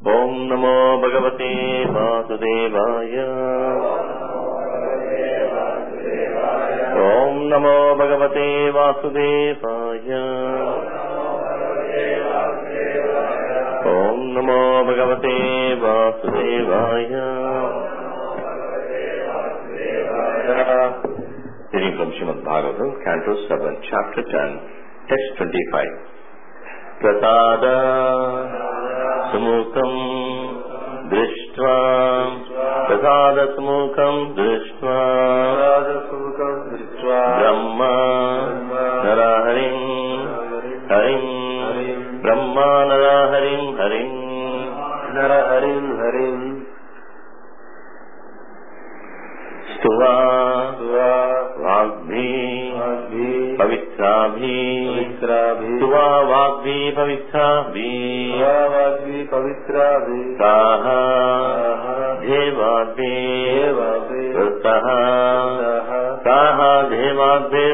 ఓం నమో భగవతే వాసుదేవాయ. ఓం నమో భగవతే వాసుదేవాయ. ఓం నమో భగవతే వాసుదేవాయ. Reading from Srimad Bhagavatam, Canto 7, Chapter 10, Text 25. Prasada Sumukam Drishtva Prasada Sumukam Drishtva Brahma Naraharim Harim Brahma Naraharim Harim Naraharim Harim Stuva Vagbhi Pavitrabhi Stuva Vagbhi Pavitrabhi Saha Devadve Vrataha Saha Devadve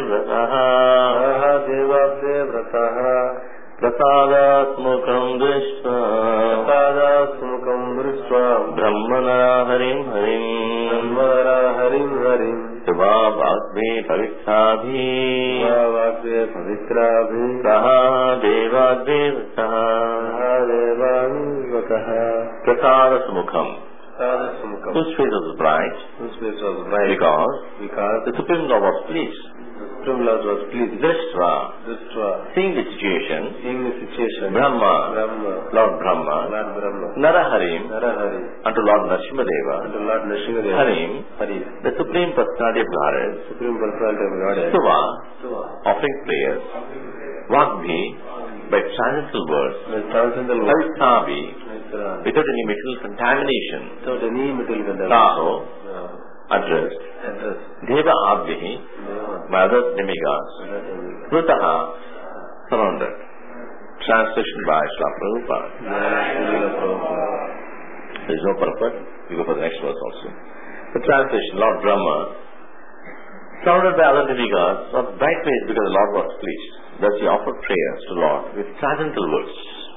Vrataha Prasada Smukam Drishva Brahmana Harim Harim Stuva Vagbe Pavitrabhi Saha Devadve Vrataha Prasada Smukham. Whose face was bright? Because the Supreme Lord was pleased. Drishva, seeing the situation, Brahma, Lord Brahma, Naraharim, unto Lord Narasimhadeva, Harim, the Supreme Personality of Godhead, Stuva, offering prayers, Vagbi, by transcendental words, Pavitrabhi, without any material contamination, Saho, addressed, Deva Abhihi, by other demigods, Vrataha, surrounded. Translation by Srila Prabhupada. There is no purport. We go for the next verse also. The translation, Lord Brahma, surrounded by other demigods, was bright faced because the Lord was pleased. Thus he offered prayers to the Lord with transcendental words.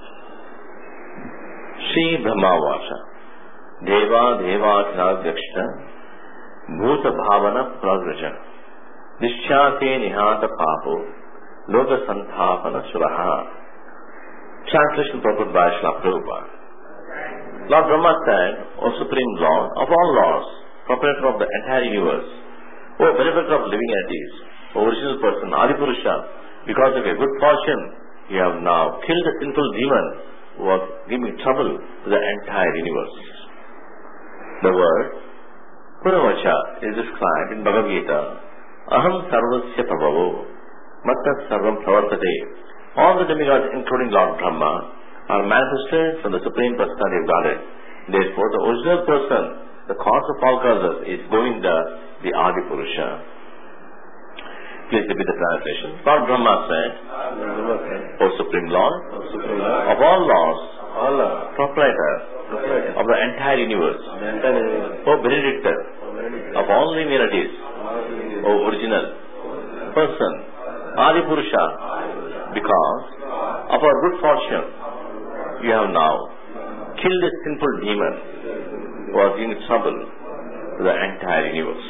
Shri Brahma Vacha, Deva Devakshita, Bhuta Bhavana Pragraja, Nishyate Nihata Papo, Loka Santhapana Suraha. Translation purport by Srila Prabhupada. Lord Brahma said, O Supreme Lord of all lords, proprietor of the entire universe, O benefactor of living entities, O original person, Adipurusha, because of your good fortune, you have now killed a sinful demon who was giving trouble to the entire universe. The word Puravacha is described in Bhagavad Gita, Aham Sarvasya Prabhavo, Matta Sarvam Pravartate. All the demigods, including Lord Brahma, are manifested from the Supreme Personality of Godhead. Therefore, the original person, the cause of all causes, is Govinda, the Adi Purusha. Please repeat the translation. Lord Brahma said, O Supreme Lord, of all lords, proprietor of the entire universe, O benedictor of all divinities, O original person, Adi Purusha, because of our good fortune, you have now killed a sinful demon who was in trouble to the entire universe.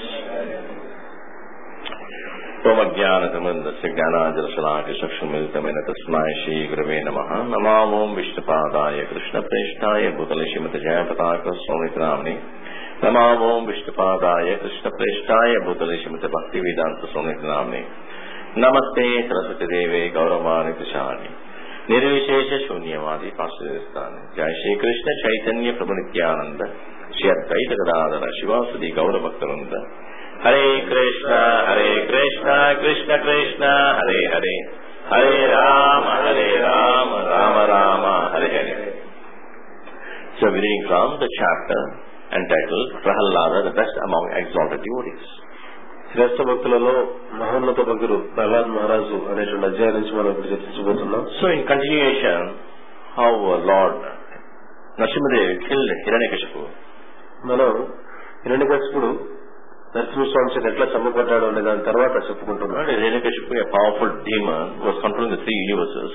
Omajnanatamandasya Jnananjalasalakya Chakshumilitamena Tasmai Shri Gurave Namaha. Namamo Vishnupadaya Krishna Preshtaya Bhutale Srimati Jayapataka Swamiti Namani. Namamo Vishnupadaya Krishna Preshtaya Bhutale Srimati Bhaktivedanta Swamiti Namani. Namaste Saraswati Deve Gauravani Prashani Nirvishesha Shunyavadi Pasadistani. Jai Shri Krishna Chaitanya Prabhu Nityananda Shri Advaita Gadadhara Shivasadi Gauravaktaranda. Hare Krishna, Krishna Krishna, Hare Hare, Hare Rama, Rama Rama, Hare Hare. So we are reading from the chapter entitled Prahalada, the best among exalted devotees. శ్రేష్ఠ భక్తులలో మహోన్నత భక్తుడు ప్రహ్లాద్ మహారాజు అనేటువంటి అధ్యాయం నుంచి మనం ఇప్పుడు చర్చించబోతున్నాం. So in continuation, how Lord Narasimhadev killed Hiranyakashipu. మనం హిరణ్యకశిపుడు నరసింహస్వామి చేత ఎట్లా చంపబడ్డాడు అనే దాని తర్వాత చెప్పుకుంటున్నాడు. Hiranyakashipu, a powerful demon, was controlling the three universes.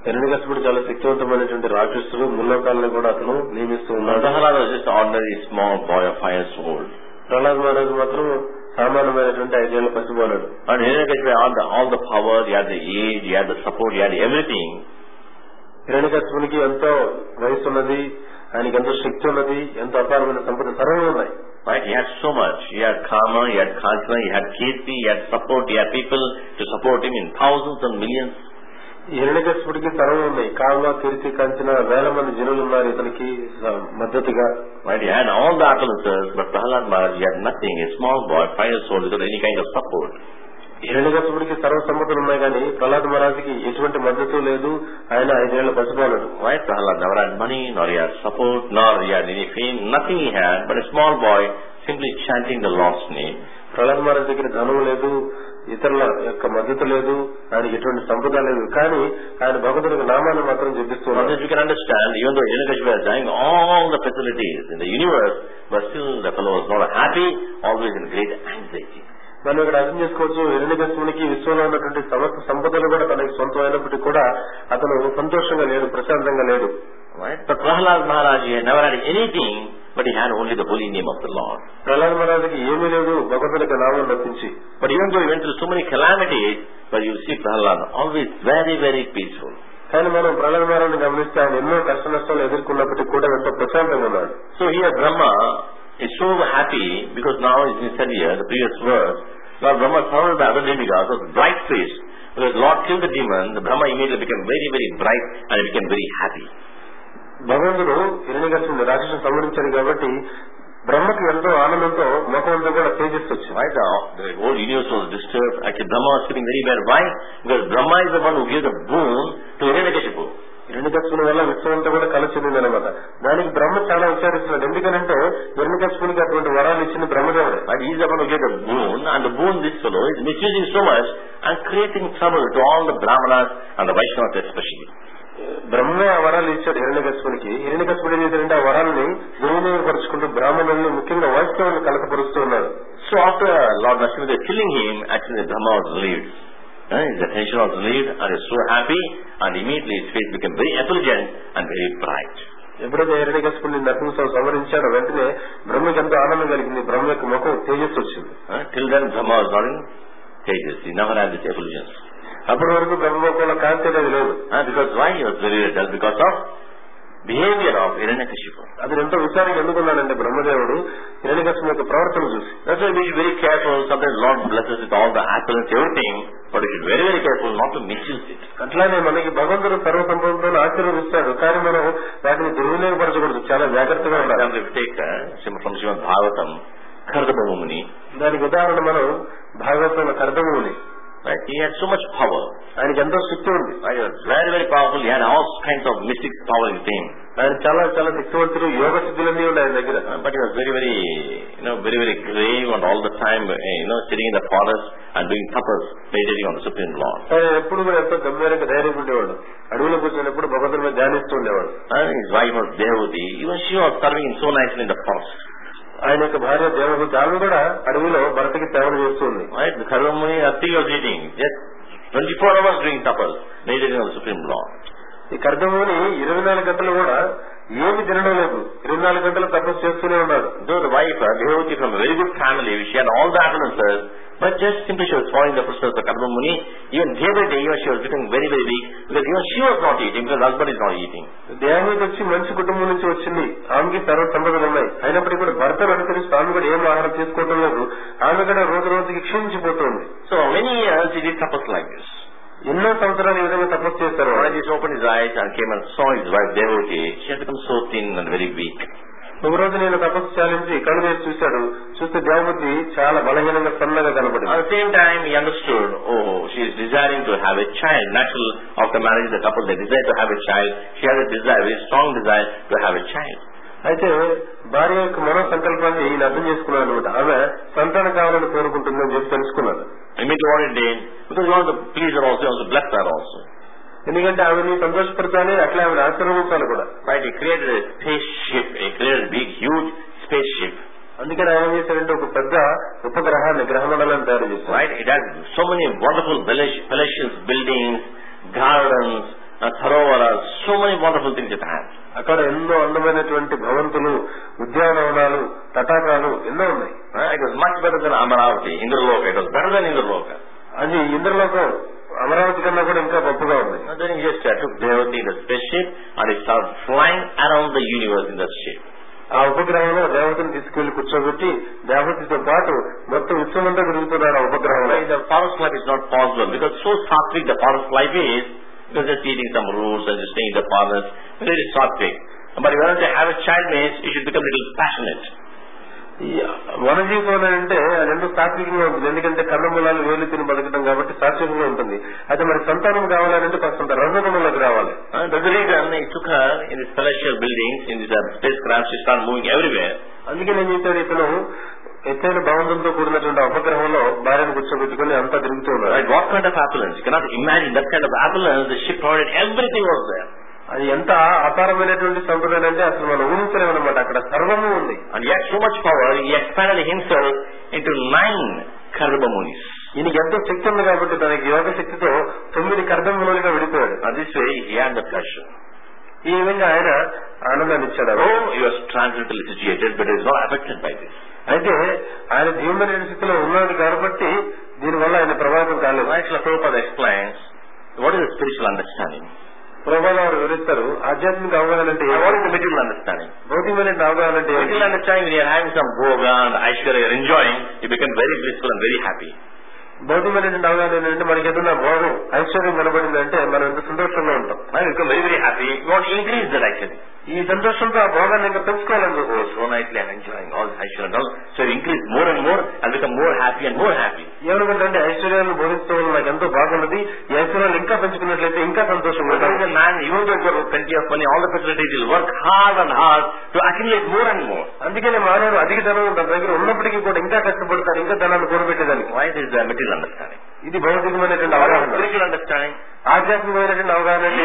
హిరణ్యకశిపుడు చాలా శక్తివంతమైనటువంటి రాక్షసుడు, ముల్లోకాలను కూడా అతను నియమిస్తూ ఉన్నాడు. Prahlad was just an ordinary small boy of 5 years old. Prahlad మహారాజు మాత్రం సామాన్యమైనటువంటి 5 ఏళ్ల పసిబాలుడు. And Hiranyakashipu had all the power, he had the age, he had the support, he had everything. హిరణ్యకశిపునికి ఎంతో వయసు ఉన్నది, ఆయనకి ఎంతో శక్తి ఉన్నది, ఎంతో అపారమైన సంపద సర్వం ఉన్నాయి. Right? He had so much. He had Kama, he had Kanchana, he had Kirti, he had support, he had people to support him in thousands and millions. హిరణ్యకశిపుడికి సర్వం ఉన్నాయి. కామ, కీర్తి, కంచన, వేల మంది జనులు ఉన్నారు ఇతనికి మద్దతుగా. Right? He had all the opulences, but Prahlad Maharaj, he had nothing. A small boy, 5 years old, without any kind of support. హిరణ్యకశిపుడికి సర్వ సంపదలు ఉన్నాయి కానీ ప్రహ్లాద్ మహారాజుకి ఎటువంటి మద్దతు లేదు. ఆయన 5 ఏళ్ల పసిబాలుడు. Right? Prahlad never had money, nor he had support, nor he had any fame. Nothing he had, but a small boy simply chanting the Lord's name. Prahlad Maharaj దగ్గర ధనం లేదు, ఇతరుల యొక్క మద్దతు లేదు, ఆయనకి ఎటువంటి సంపద లేదు, కానీ ఆయన భగవంతుడికి నామాన్ని మాత్రం జపిస్తున్నాడు. You can understand, even though Hiranyakashipu was having all the facilities in the universe, but still the fellow was not happy, always in great anxiety. మనం ఇక్కడ అర్థం చేసుకోవచ్చు, హిరణ్యకశిపునికి విశ్వంలో ఉన్నటువంటి సమస్త సంపదలు కూడా తనకి సొంతమైనప్పటికీ కూడా అతను సంతోషంగా లేడు, ప్రశాంతంగా లేడు. But Prahlad Maharaj, he had never had anything, but he had only the holy name of the Lord. Prahlad మహారాజుకి ఏమీ లేదు, భగవంతుడికి నామం రప్పించి. But even though he went through so many calamities, but you see Prahlad always very, very peaceful. కానీ మనం ప్రహ్లాద్ మహారాజుని గమనిస్తే ఆయన ఎన్నో కష్ట నష్టాలు ఎదుర్కొన్నప్పటికీ కూడా ఎంతో ప్రశాంతంగా ఉన్నాడు. So here Brahma is so happy because now it's been said here, the previous verse, Lord Brahma surrounded by other demigods was bright face. Because Lord killed the demon, the Brahma immediately became very, very bright and he became very happy. భగవంతుడు హిరణ్యకశిపుని రాక్షసుని సంహరించాడు కాబట్టి బ్రహ్మకి ఎంతో ఆనందంతో ముఖంతో కూడా తేజస్సు వచ్చింది. Right now, the whole universe was disturbed. Actually, Brahma was feeling very bad. Why? Because Brahma is the one who gave the boon to Hiranyakashipu. హిరణ్యకశిపుని వల్ల విశ్వమంతా కూడా కలిసి చెందిందనమాట. దానికి బ్రహ్మ చాలా విచారిస్తున్నాడు. ఎందుకంటే హిరణ్యకశిపునికి అటువంటి వరాలు ఇచ్చింది బ్రహ్మదేవుడే. But he is the one who gave the boon, and the boon this fellow is misusing so much and creating trouble to all the Brahmanas and the Vaishnavas especially. బ్రహ్మే ఆ వరాలు ఇచ్చాడు హిరణ్యకశిపునికి. హిరణ్యకశిపుడు ఏం చేశాడంటే ఆ వరాలని దుర్వినియోగపరుచుకుంటూ బ్రాహ్మణుల్ని ముఖ్యంగా వైష్ణవులను కలకపరుస్తూ ఉన్నాడు. So after Lord Narasimha killing him, actually Brahma was relieved. His attention was relieved and he was so happy, and immediately his face became very effulgent and very bright. ఎప్పుడైతే హిరణ్యకశిపుని నరసింహస్వామి సంహరించాడో వెంటనే బ్రహ్మకి ఎంతో ఆనందం కలిగింది. బ్రహ్మ యొక్క ముఖం తేజస్సు వచ్చింది. Till then Brahma was not in tejas. He never had this effulgence. అప్పటి వరకు బ్రహ్మముఖంలో కాంతి అనేది లేదు. Because why? He was very dull because of behavior of Hiranyakashipu. అది ఎంతో విచారంగా ఎందుకున్నాడంటే బ్రహ్మదేవుడు హిరణ్యకశిపుని యొక్క ప్రవర్తన చూసి. That's why we should be very careful. Sometimes Lord blesses with all the apples, everything, but we should be very, very careful not to misuse it. అట్లానే మనకి భగవంతుడు సర్వ సంపదతో ఆశీర్వదిస్తాడు, కానీ మనం వాటిని దుర్వినియోగపరచకూడదు. చాలా జాగ్రత్తగా ఉండాలి. From Srimad Bhagavatam, Kardama Muni. దానికి ఉదాహరణ మనం భాగవతంలో కర్దమ ముని. Right? He had so much power. ఆయనకి ఎంతో శక్తి ఉంది. He was very, very powerful. He had all kinds of mystic power in him. ఆయన చాలా చాలా శక్తివంతుడు, యోగ సిద్ధులన్నీ ఉన్నాయి ఆయన దగ్గర. But he was very, very, very, very grave and all the time, sitting in the forest and doing tapas, meditating on the Supreme Lord. ఆయన ఎప్పుడు కూడా ఎంతో గంభీరంగా ధైర్యం ఉండేవాడు. అడవిలో కూర్చున్నప్పుడు భగవంతుడి మీద ధ్యానిస్తూ ఉండేవాడు. His wife was Devati. Even she was serving him so nicely in the forest. ఆయన యొక్క భార్య దేవహూతి, ఆమె కూడా అడవిలో భర్తకి సేవలు చేస్తుంది. Kardamuni, nothing was eating. Just 24 hours doing tapas, meditating on the Supreme Lord. ఈ కర్దముని 24 గంటలు కూడా ఏమి తినడం లేదు, 24 గంటలు తపస్సు చేస్తూనే ఉన్నాడు. Though the wife, Devati, from a very good family, she had all the appearances, but just simply she was following the footsteps of Kardamuni. Even day by day, she was becoming very, very weak, because even she was not eating, because husband is not eating. Devahuti వచ్చి మంచి కుటుంబం నుంచి వచ్చింది, ఆమెకి సర్వ సంపదలు ఉన్నాయి. అయినప్పటికీ కూడా భర్తను అనుసరిస్తూ ఆమె కూడా ఏం ఆహారం తీసుకోవటం లేదు. ఆమె కూడా రోజు రోజుకి క్షీణించిపోతుంది. So many years he did tapas like this. ఎన్నో సంవత్సరాలు ఈ విధంగా తపస్సు చేస్తారు. When he opened his eyes and came and saw his wife Devati, she had become so thin and very weak. ఒక రోజు నేను తపస్సు చాలించి కళ్ళు వేసి చూశాడు. చూస్తే దేవతి చాలా బలహీనంగా సన్నగా కనబడింది. At the same time he understood, she is desiring to have a child. Natural, after marriage the couple, they desire to have a child. She has a desire, very strong desire to have a child. అయితే భార్య యొక్క మనో సంకల్పాన్ని ఈయన అర్థం చేసుకున్నాడు అనమాట. ఆమె సంతానం కావాలని కోరుకుంటుందని చెప్పి తెలుసుకున్నాడు. Immediately what he did, because he wanted to please her also, he wanted to bless her also. ఎందుకంటే ఆమెని సంతోషపరచాలి, అట్లా ఆమెను ఆశీర్వదించాలి కూడా. Right, he created a spaceship, he created a big, huge spaceship. అందుకని ఆయన ఏం చేశారంటే ఒక పెద్ద ఉపగ్రహాన్ని, గ్రహమండలాన్ని తయారు చేశారు. Right, it has so many wonderful palatial buildings, gardens, thorough భవంతులు, ఉద్యానవనాలు, తటాకాలు ఎన్నో ఉన్నాయి. It was much better than Amaravati, Indraloka. It was better than Indraloka. అది ఇంద్రలోకం అమరావతి కన్నా కూడా ఇంకా గొప్పగా ఉంది. Then he just took Devati in the spaceship and he started flying around the universe in that ship. ఆ ఉపగ్రహంలో దేవతను తీసుకెళ్లి కూర్చోబెట్టి దేవతతో పాటు మొత్తం విశ్వమంతా తిరుగుతున్నారు ఆ ఉపగ్రహంలో. The forest life is not possible because so sattvic the forest life is, because just eating some roots and just staying in the forest, very sattvic. But if you want to have a child means you should become a little passionate. వనజీవితం అంటే అది ఎంతో సాత్వికంగా ఉంటుంది, ఎందుకంటే కన్నమూలాలు వేలు తిని బతకడం కాబట్టి సాత్వికంగా ఉంటుంది. అయితే మరి సంతానం కావాలంటే కొంత రజగుణంలోకి రావాలి. That's the reason he took her in these celestial buildings, in these spacecraft, she started moving everywhere. అందుకే నేను చెప్పాను, ఇతను ఎత్తైన భవంతంతో కూడినటువంటి ఉపగ్రహంలో భార్యను కూర్చోబెట్టుకుని అంతా తిరుగుతూ ఉన్నారు. What kind of opulence? You cannot imagine that kind of opulence. The ship provided everything was there. అది ఎంత అపారమైనటువంటి సంప్రదాయం అంటే అసలు మనం ఊహించలేము అనమాట. అక్కడ సర్వము ఉంది. And he had so much power, he expanded himself into 9 Kardamamunis. ఈయనకి ఎంతో శక్తి ఉంది కాబట్టి తనకి యోగ శక్తితో 9 కర్దములుగా విడిపోయాడు. And this way he had the pleasure. ఈ విధంగా ఆయన ఆనందాన్ని ఇచ్చాడు. He was transcendentally situated, but he was not affected by this. అయితే ఆయన జీవన స్థితిలో ఉన్నాడు కాబట్టి దీనివల్ల ఆయన ప్రభావితం కాలేదు. Prabhupada explains, what is the spiritual understanding? ప్రభువులు వారు వివరిస్తారు, ఆధ్యాత్మిక అవగాహన అంటే what is the material understanding? భౌతికమైన అవగాహన అంటే material understanding, when you are having some bhoga and aishwarya, you are enjoying, you become very blissful and very happy. భౌతికమైన అవగాహన ఏంటంటే మనకి ఏదైనా భోగం ఐశ్వర్యం కనబడిందంటే మనం ఎంత సంతోషంగా ఉంటాం. I become very very happy. You want to increase that actually. ఈ సంతోషంతో ఆ భోగాన్ని ఇంకా పెంచుకోవాలని చూసుకో. So nicely I'm enjoying all this aishwarya and all. So you increase more and more and become more happy and more happy. ఏమనుకుంటే ఐశ్వర్యాలను బోధిస్తూ నాకు ఎంతో బాగున్నది, ఈ ఐశ్వర్యాలు ఇంకా పెంచుకున్నట్లయితే ఇంకా సంతోషంగా ఉంటాం. Man, even though you have plenty of money, all the facilities, will work hard and hard to accumulate more and more. అందుకనే మానవుడు అధిక ధనం తన దగ్గర ఉన్నప్పటికీ కూడా ఇంకా కష్టపడతారు, ఇంకా ధనాన్ని కూడబెట్టేదానికి. Why is the material understanding? ఇది భౌతికమైనటువంటి అవగాహన. Spiritual understanding, ఆధ్యాత్మికమైనటువంటి అవగాహన అంటే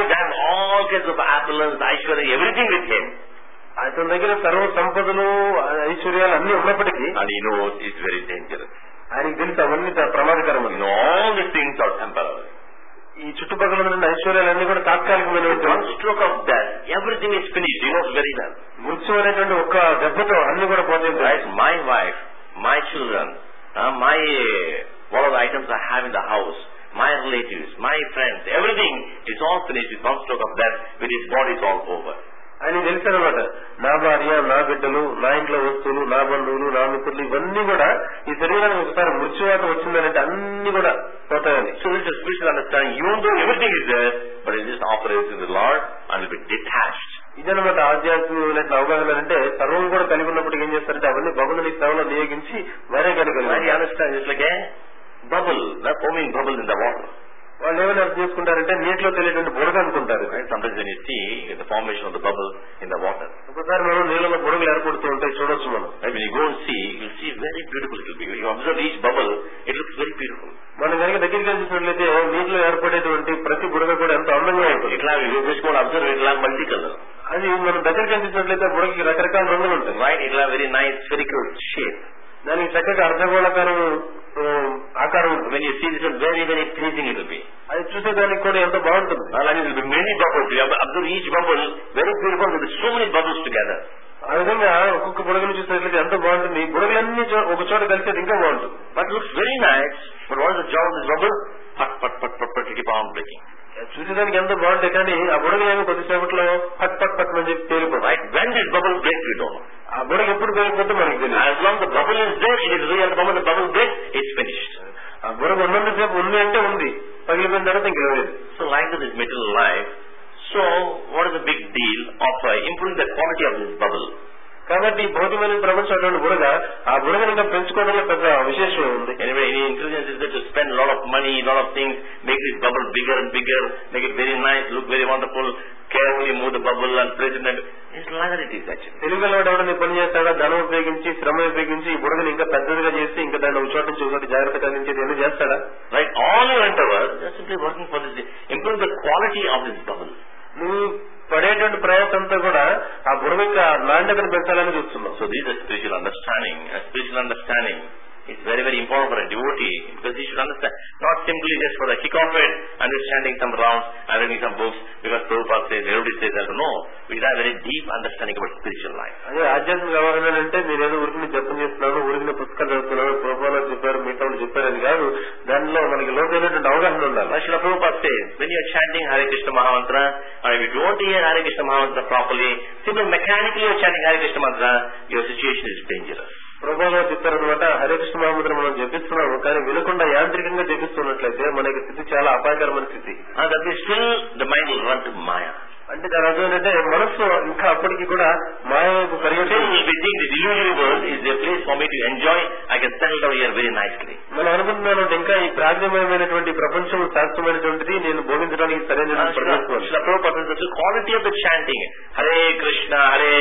all kinds of opulence, aishwarya, everything with him. అతని దగ్గర సర్వ సంపదలు ఐశ్వర్యాలు అన్ని ఉన్నప్పటికీ and he knows it's very dangerous. ఆయనకి తెలుసు అవన్నీ ప్రమాదకరమని. All these things are temporary. ఈ చుట్టుపక్కల ఉన్న ఐశ్వర్యాలన్నీ కూడా తాత్కాలికమైనటువంటి. One stroke of death, everything is finished. He knows very well. మృత్యు అనేటువంటి ఒక్క దెబ్బతో అన్ని కూడా పోతాయి. Right? My wife, my children, my all of the items I have in the house, my relatives, my friends, everything is all finished with one stroke of death. With his body is all over. అని తెలుసు అనమాట. నా భార్య, నా బిడ్డలు, నా ఇంట్లో వస్తువులు, నా బంధువులు, నా మిత్రులు ఇవన్నీ కూడా ఈ శరీరానికి ఒకసారి మృత్యువాత వచ్చిందనంటే అన్ని కూడా పోతాయని. So this is spiritual understanding. Even though everything is there, but it just operates in the Lord and will be detached. ఇదనమాట ఆధ్యాత్మికమైన అవగాహన అంటే సర్వం కూడా కలిగి ఉన్నప్పుడు ఏం చేస్తారంటే అవన్నీ భగవంతుని సేవలో నియోగించి వేరే కలిగి understand it's like a bubble, the foaming bubble in the water. వాళ్ళు ఏమైనా అర్థం చేసుకుంటారంటే నీటిలో తెలియటువంటి బుడగ అనుకుంటారు. Sometimes when you see the formation of the bubble in the water, ఒకసారి మనం నీళ్ళలో బుడగలు ఏర్పడుతూ ఉంటాయి, చూడొచ్చు మనం. When you go and see, you'll see very beautiful. You observe each bubble, it looks very beautiful. మనం కనుక దగ్గరికి చూసినట్లయితే నీటిలో ఏర్పడేటువంటి ప్రతి బుడగ కూడా ఎంతో అందంగా ఉంటుంది. ఇట్లా అబ్జర్వ్ ఇట్లా మల్టీ కలర్. అది మనం దగ్గరికి కనిపించినట్లయితే బుడగకి రకరకాల రంగులు ఉంటాయి. రైట్, ఇట్లా వెరీ నైస్ స్పెరికల్ షేప్. దానికి చక్కగా అర్ధగోళాకారం ఆకారం ఉంటుంది. When you see this, very very pleasing it will be. అది చూసేదానికి కూడా ఎంతో బాగుంటుంది. అలాగే many bubbles. You observe each bubble very beautiful with so many bubbles together. ఆ విధంగా ఒక్కొక్క బుడగను చూసినట్లయితే ఎంతో బాగుంటుంది. బుడగలన్నీ ఒక చోట కలిసి అది ఇంకా బాగుంటుంది. But looks very nice. But what is the job of this bubble? Put put put put put keep on breaking. చూసేదానికి ఎంతో బాగుంటాయి కానీ ఆ బుడగలు ఏమో కొద్దిసేపట్లో పట్ పట్ పట్ అని చెప్పి పేలిపోతాయి. When this bubble breaks, we don't know. ఆ బుడగ ఎప్పుడు పేలిపోతే మనకి తెలియదు. As long as the bubble is there, it is real. The moment the bubble breaks, it's finished. ఆ బుడగ ఉన్నంతసేపు ఉంది అంటే ఉంది, పగిలిపోయిన తర్వాత ఇంక లేదు. So like this material life. So what is the big deal of improving the quality of this bubble? కాబట్టి భౌతికమైన ప్రపంచం అటువంటి బుడగ, ఆ బుడగని ఇంకా పెంచుకోవడంలో పెద్ద విశేషం ఉంది. Anyway, any intelligence is there to spend a lot of money, a lot of things, make this bubble bigger and bigger, make it very nice, look very wonderful, carefully move the bubble and place it in. It's like that it is actually. తెలుగులో ఎవడని పని చేస్తాడా, ధనం ఉపయోగించి శ్రమ ఉపయోగించి ఈ బుడగని ఇంకా పెద్దదిగా చేసి ఇంకా దాన్ని ఒక చోట నుంచి ఒకటి జాగ్రత్త కలిగించేది ఏమైనా చేస్తాడా? Right, all your endeavor is simply working for this, improve the quality of this bubble. నువ్వు పడేటువంటి ప్రయాసం అంతా కూడా ఆ బుడగ యొక్క నాణ్యతను పెంచాలని చూస్తున్నావు. So this is spiritual understanding. A spiritual understanding is very, very important for a devotee, because he should understand, not simply just for the kick of it, understanding some rounds and reading some books, because Prabhupada says, everybody says that. No, we have a very deep understanding about spiritual life. అదే ఆధ్యాత్మిక అవగాహన అంటే నేనేదో ఊరికి జపం చేస్తున్నాను, ఊరికి పుస్తకాలు చదువుతున్నాను, ప్రభుపాలు చెప్పారు, మిగతా చెప్పారు అని కాదు. దానిలో మనకి లోతైనటువంటి అవగాహన ఉండాలి. Srila Prabhupada says, when you are chanting Hare Krishna Mahamantra, or if you don't hear Hare Krishna Mahamantra properly, simply mechanically you are chanting Hare Krishna Mantra, your situation is dangerous. ప్రభుపాలు చెప్పారనమాట, హరే కృష్ణ మహామంత్రం మనం జపిస్తున్నాము, కానీ వినకుండా యాంత్రికంగా జపిస్తున్నట్లయితే మనకి స్థితి చాలా అపాయకరమైన స్థితి. That is still the mind will run to Maya. అంటే దాని అర్థం ఏంటంటే మనస్సు ఇంకా అప్పటికి కూడా మాయ పరిగెత్తి is a place for me to enjoy. I can settle down here very nicely. మనం అనుకుంటున్నాను ఇంకా ఈ ప్రాజ్ఞమయమైనటువంటి ప్రపంచం శాస్త్రమైనటువంటిది నేను భోగించడానికి సరైన quality of the chanting Hare Krishna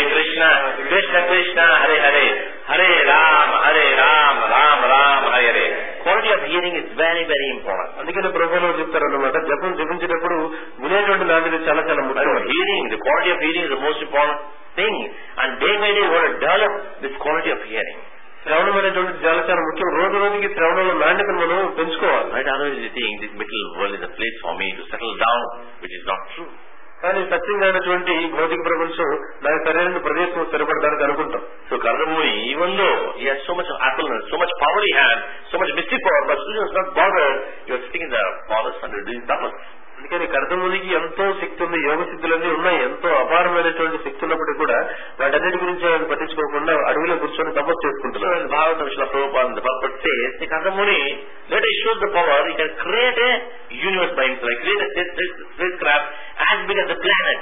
Krishna Krishna Hare Hare Hare Rama Rama Rama Hare Hare. Quality of hearing is very very important. అందుకని ప్రభువులు చెప్తారన్నమాట, జపం జపించేటప్పుడు వినేటువంటి నాది చాలా చాలా ముఖ్యం. Hearing, the quality of hearing is the most important thing, and day by day we want to develop this quality of hearing. శ్రవణం అనేటువంటి చాలా చాలా ముఖ్యం. రోజు రోజుకి శ్రవణంలో నాణ్యతను మనం పెంచుకోవాలి. Right? Otherwise you think this material world is a place for me to settle down, which is not true. కానీ సత్యంగా అయినటువంటి భౌతిక ప్రపంచం నాకు సరైన ప్రదేశం స్థిరపడడానికి అనుకుంటాం. So Kardamuni, even though he has so much affluence, so much power he has, so much mystic power, but still he is not bothered. You are sitting in the forest and doing tapas. అందుకని కర్దమునికి ఎంతో శక్తి ఉంది, యోగ సిద్ధులన్నీ ఉన్నాయి, ఎంతో అపారమైనటువంటి శక్తి ఉన్నప్పటికీ కూడా వాటన్నిటి గురించి ఆయన పట్టించుకోకుండా అడవిలో కూర్చొని తపస్సు చేసుకుంటున్నారు. Bhagavatam Srila Prabhupada the purpose says, the Kardamuni, let us show the power, he can create a universe by himself, create a spacecraft as big as the planet.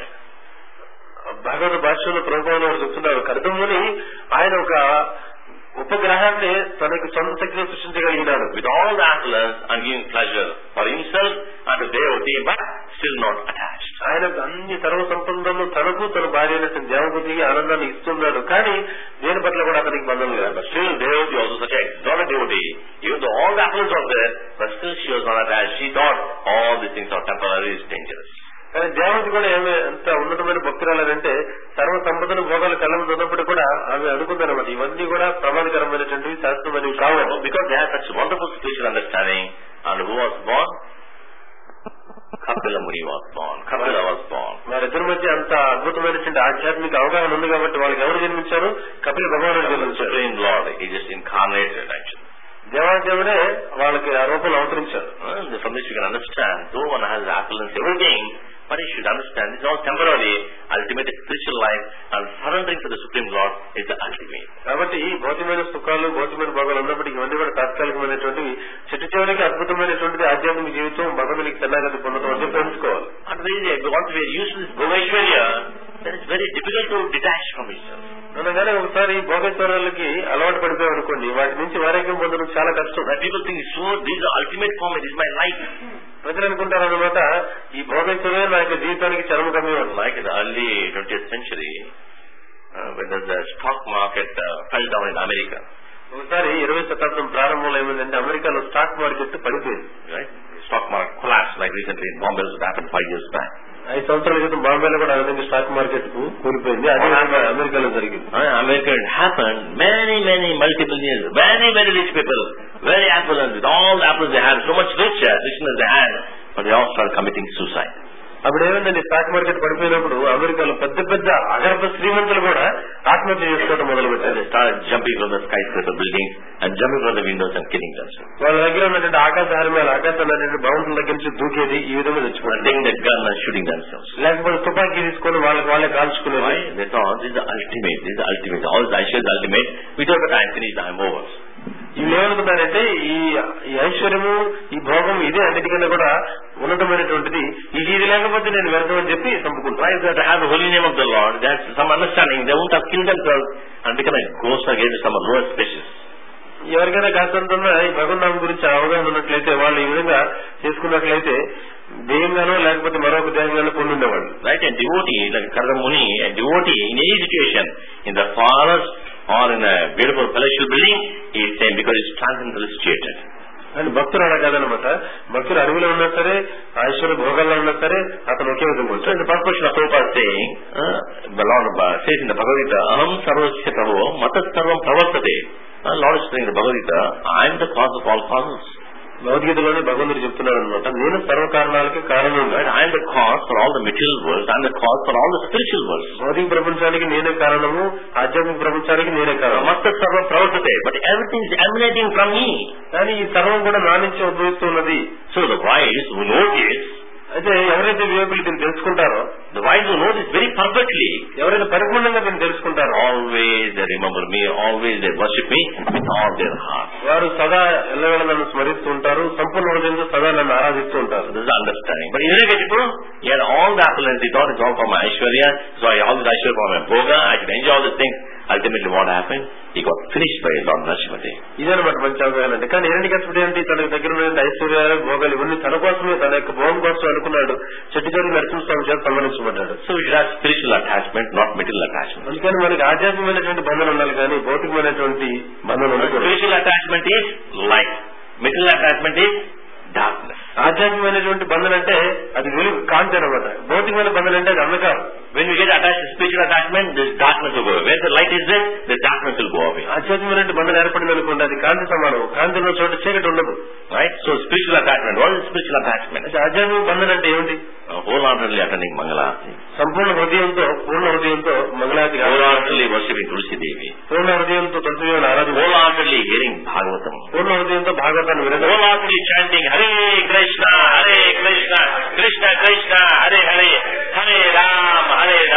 భాగవత భాషలో ప్రభుపాద వారు చెప్తున్నారు, కర్దముని ఆయన ఒక ఉపగ్రహాన్ని తనకు సొంత శక్తిని సృష్టించగలిగినాడు. With all the affluence and giving pleasure for himself and to devotee, but still not attached. ఆయన అన్ని సర్వ సంపదలను తనకు తన భార్య అయినటువంటి దేవతకి ఆనందాన్ని ఇస్తున్నాడు, కానీ దేని పట్ల కూడా అతనికి బంధం లేదు. Still devotee also such a exalted devotee, even though all the affluence was there, but still she was not attached. She thought all these things are temporary, is dangerous. కానీ దేవత కూడా ఏమి ఎంత ఉన్నతమైన భక్తురాలంటే సర్వ సంపదను భోగాలు కళ్ళను ఉన్నప్పుడు కూడా ఆమె అనుకుందన్నమాట, ఇవన్నీ కూడా ప్రమాదకరమైనటువంటివి, శాస్త్రమైనవి కావు. Because they have such wonderful spiritual understanding. And who was born? Kapila Muni was born. Kapila was born. వారిద్దరి మధ్య అంత అద్భుతమైనటువంటి ఆధ్యాత్మిక అవగాహన ఉంది కాబట్టి వాళ్ళకి ఎవరు జన్మించారు? కపిల భగవానుడు జన్మించారు. Supreme Lord, he just incarnated actually. దేవాదేవుడే వాళ్ళకి ఆ రూపంలో అవతరించారు. From this you can understand, though one has affluence, everything, but you should understand this is all temporary. Ultimate spiritual life and surrendering to the Supreme Lord is the ultimate. కాబట్టి ఈ భౌతికమైన సుఖాలు, భౌతికమైన భోగాలు ఉన్నప్పటికీ ఇవన్నీ కూడా తాత్కాలికమైనటువంటివి. చెట్టు చివరికి అద్భుతమైనటువంటిది ఆధ్యాత్మిక జీవితం, భగవంతునికి శరణాగతి పొందడం అంటే తెలుసుకోవాలి. And once we are used to this Bhogeshwarya, then it's very difficult to detach from itself. అనగానే ఒకసారి భోగేశ్వరాలకి అలవాటు పడిపోయాం అనుకోండి, వాటి నుంచి వారేగ్యం పొందడం చాలా కష్టం. People think, so this is the ultimate form, it is my life. ప్రజలు అనుకుంటారన్నమాట, ఈ భోగేశ్వరే నా యొక్క జీవితానికి చరమగమ్యం. Like in the early 20th century, when the stock market fell down in America. ఒకసారి 20వ శతాబ్దం ప్రారంభంలో ఏమైందంటే అమెరికాలో స్టాక్ మార్కెట్ పడిపోయింది. Right? Stock market collapsed like recently in Bombay, it happened 5 years back. 5 సంవత్సరాల క్రితం బాంబేలో కూడా అదే స్టాక్ మార్కెట్ కు కూలిపోయింది. అదే అమెరికాలో జరిగింది. America it happened. Many multi-billionaires, very rich people, very affluent, with all the affluence they had, so much richness they had, but they all started committing suicide. అప్పుడు ఏమైందండి, స్టాక్ మార్కెట్ పడిపోయినప్పుడు అమెరికాలో పెద్ద అగర్భ శ్రీమంతులు కూడా ఆత్మహత్య చేసుకోవడం మొదలు పెట్టారు. Started jumping from the skyscraper buildings and jumping from the windows and killing themselves. వాళ్ళ దగ్గర ఉన్నటువంటి ఆకాశాన్ని భవనం దగ్గర నుంచి దూకేది, ఈ విధంగా తెచ్చుకోవడం, taking the gun and shooting themselves. లేకపోతే తుపాకీ తీసుకొని వాళ్ళే కాల్చుకునేది. They thought this is the ultimate. All the Aishwarya is ultimate. Without the time finished, I am over. వీళ్ళు ఏమనుకున్నారంటే ఈ ఐశ్వర్యము, ఈ భోగం ఇదే అన్నిటికన్నా కూడా ఉన్నతమైనటువంటిది, ఇది లేకపోతే నేను వ్యర్థమని చెప్పి చంపుకుంటాను. They have the holy name of the Lord. That's some understanding. They won't have killed themselves and become a ghost again to some lower species. ఎవరికైనా కాస్తంతన్నా ఈ భగవన్నామం గురించి అవగాహన ఉన్నట్లయితే వాళ్ళు ఈ విధంగా చేసుకున్నట్లయితే దేహంగానో లేకపోతే మరొక దేహంగానో పొందుండేవాళ్ళు. Right? A devotee, like Kardamuni, a devotee in any situation, in the forest or in a beautiful palatial building, he is same because he is transcendentally situated. అని భక్తులు అలా కాదనమాట. భక్తులు అడవిలో ఉన్నా సరే, ఐశ్వర్య భోగాల్లో ఉన్నా సరే, అతను ఒకే విధంగా ఉంటాడు. The purpose of Prabhupada saying, the Lord says in the Bhagavad Gita, Aham sarvasya prabho matas sarvam pravartate. Lord is saying in the Bhagavad Gita, I am the cause of all causes. భగవద్గీతలోనే భగవంతుడు చెప్తున్నాడు అనమాట, నేను సర్వకారణాలకి కారణం. I am the cause for all the material world, I am the cause for all the spiritual world. భౌతిక ప్రపంచానికి నేనే కారణము, ఆధ్యాత్మిక ప్రపంచానికి నేనే కారణం. Must సర్వ ప్రవర్తతే, but everything is emanating from me. కానీ ఈ సర్వం కూడా నా నుంచి ఉద్భవిస్తున్నది. So the wise who know this, అయితే ఎవరైతే వివేకులు దీన్ని తెలుసుకుంటారో, the wise who know this very perfectly, ఎవరైతే పరిపూర్ణంగా దీన్ని తెలుసుకుంటారో, always they remember me, always they worship me with all their heart. వారు సదా ఎల్లవేళ నన్ను స్మరిస్తూ ఉంటారు, సంపూర్ణ హృదయంతో సదా నన్ను ఆరాధిస్తూ ఉంటారు. This is understanding. But in any case, he had all the opulence, he thought it's all for my Aishwarya, so I all this Aishwarya for my Bhoga, I should enjoy all these things. Ultimately what happened? He got finished by Lord Narasimha. ఇదనమాట మంచి అవగాహన. కానీ హిరణ్యకశిపుడు ఏంటి, తన దగ్గర ఉన్న ఐశ్వర్యాలు భోగాలు ఇవన్నీ తన కోసమే, తన యొక్క భోగం కోసం అనుకున్నాడు. చెట్టుచోటి నరసింహస్వామి చేత సంబంధించబడ్డాడు. So it has spiritual attachment, not material attachment. అందుకని మనకి ఆధ్యాత్మికమైనటువంటి బంధన ఉండాలి, కానీ భౌతికమైనటువంటి బంధన ఉండకూడదు. Spiritual attachment is light. Material attachment is darkness. ఆధ్యాత్మికమైనటువంటి బంధన అంటే అది వెలుగు, కాంతి అనమాట. భౌతికమైన బంధన అంటే అది అంధకారం. When we get attached to spiritual attachment, this darkness will go away. Where the light is there, the darkness will go away. ఆధ్యాత్మికమైన బంధన ఏర్పడింది అనుకోండి, అది కాంతి సమానం. కాంతి ఉన్న చోట చీకటి ఉండదు. Right? So spiritual attachment. What is spiritual attachment? అంటే ఆధ్యాత్మిక బంధన అంటే ఏమిటి? Wholeheartedly attending Mangalarati. సంపూర్ణ హృదయంతో, పూర్ణ హృదయంతో మంగళారతి, wholeheartedly worshipping Tulsi Devi. పూర్ణ హృదయంతో తులసిదేవిని ఆరాధన, wholeheartedly hearing Bhagavatam. పూర్ణ హృదయంతో భాగవతాన్ని వినడం, wholeheartedly chanting Hare Krishna, Hare Krishna, Krishna Krishna, Hare Hare, Hare Ram,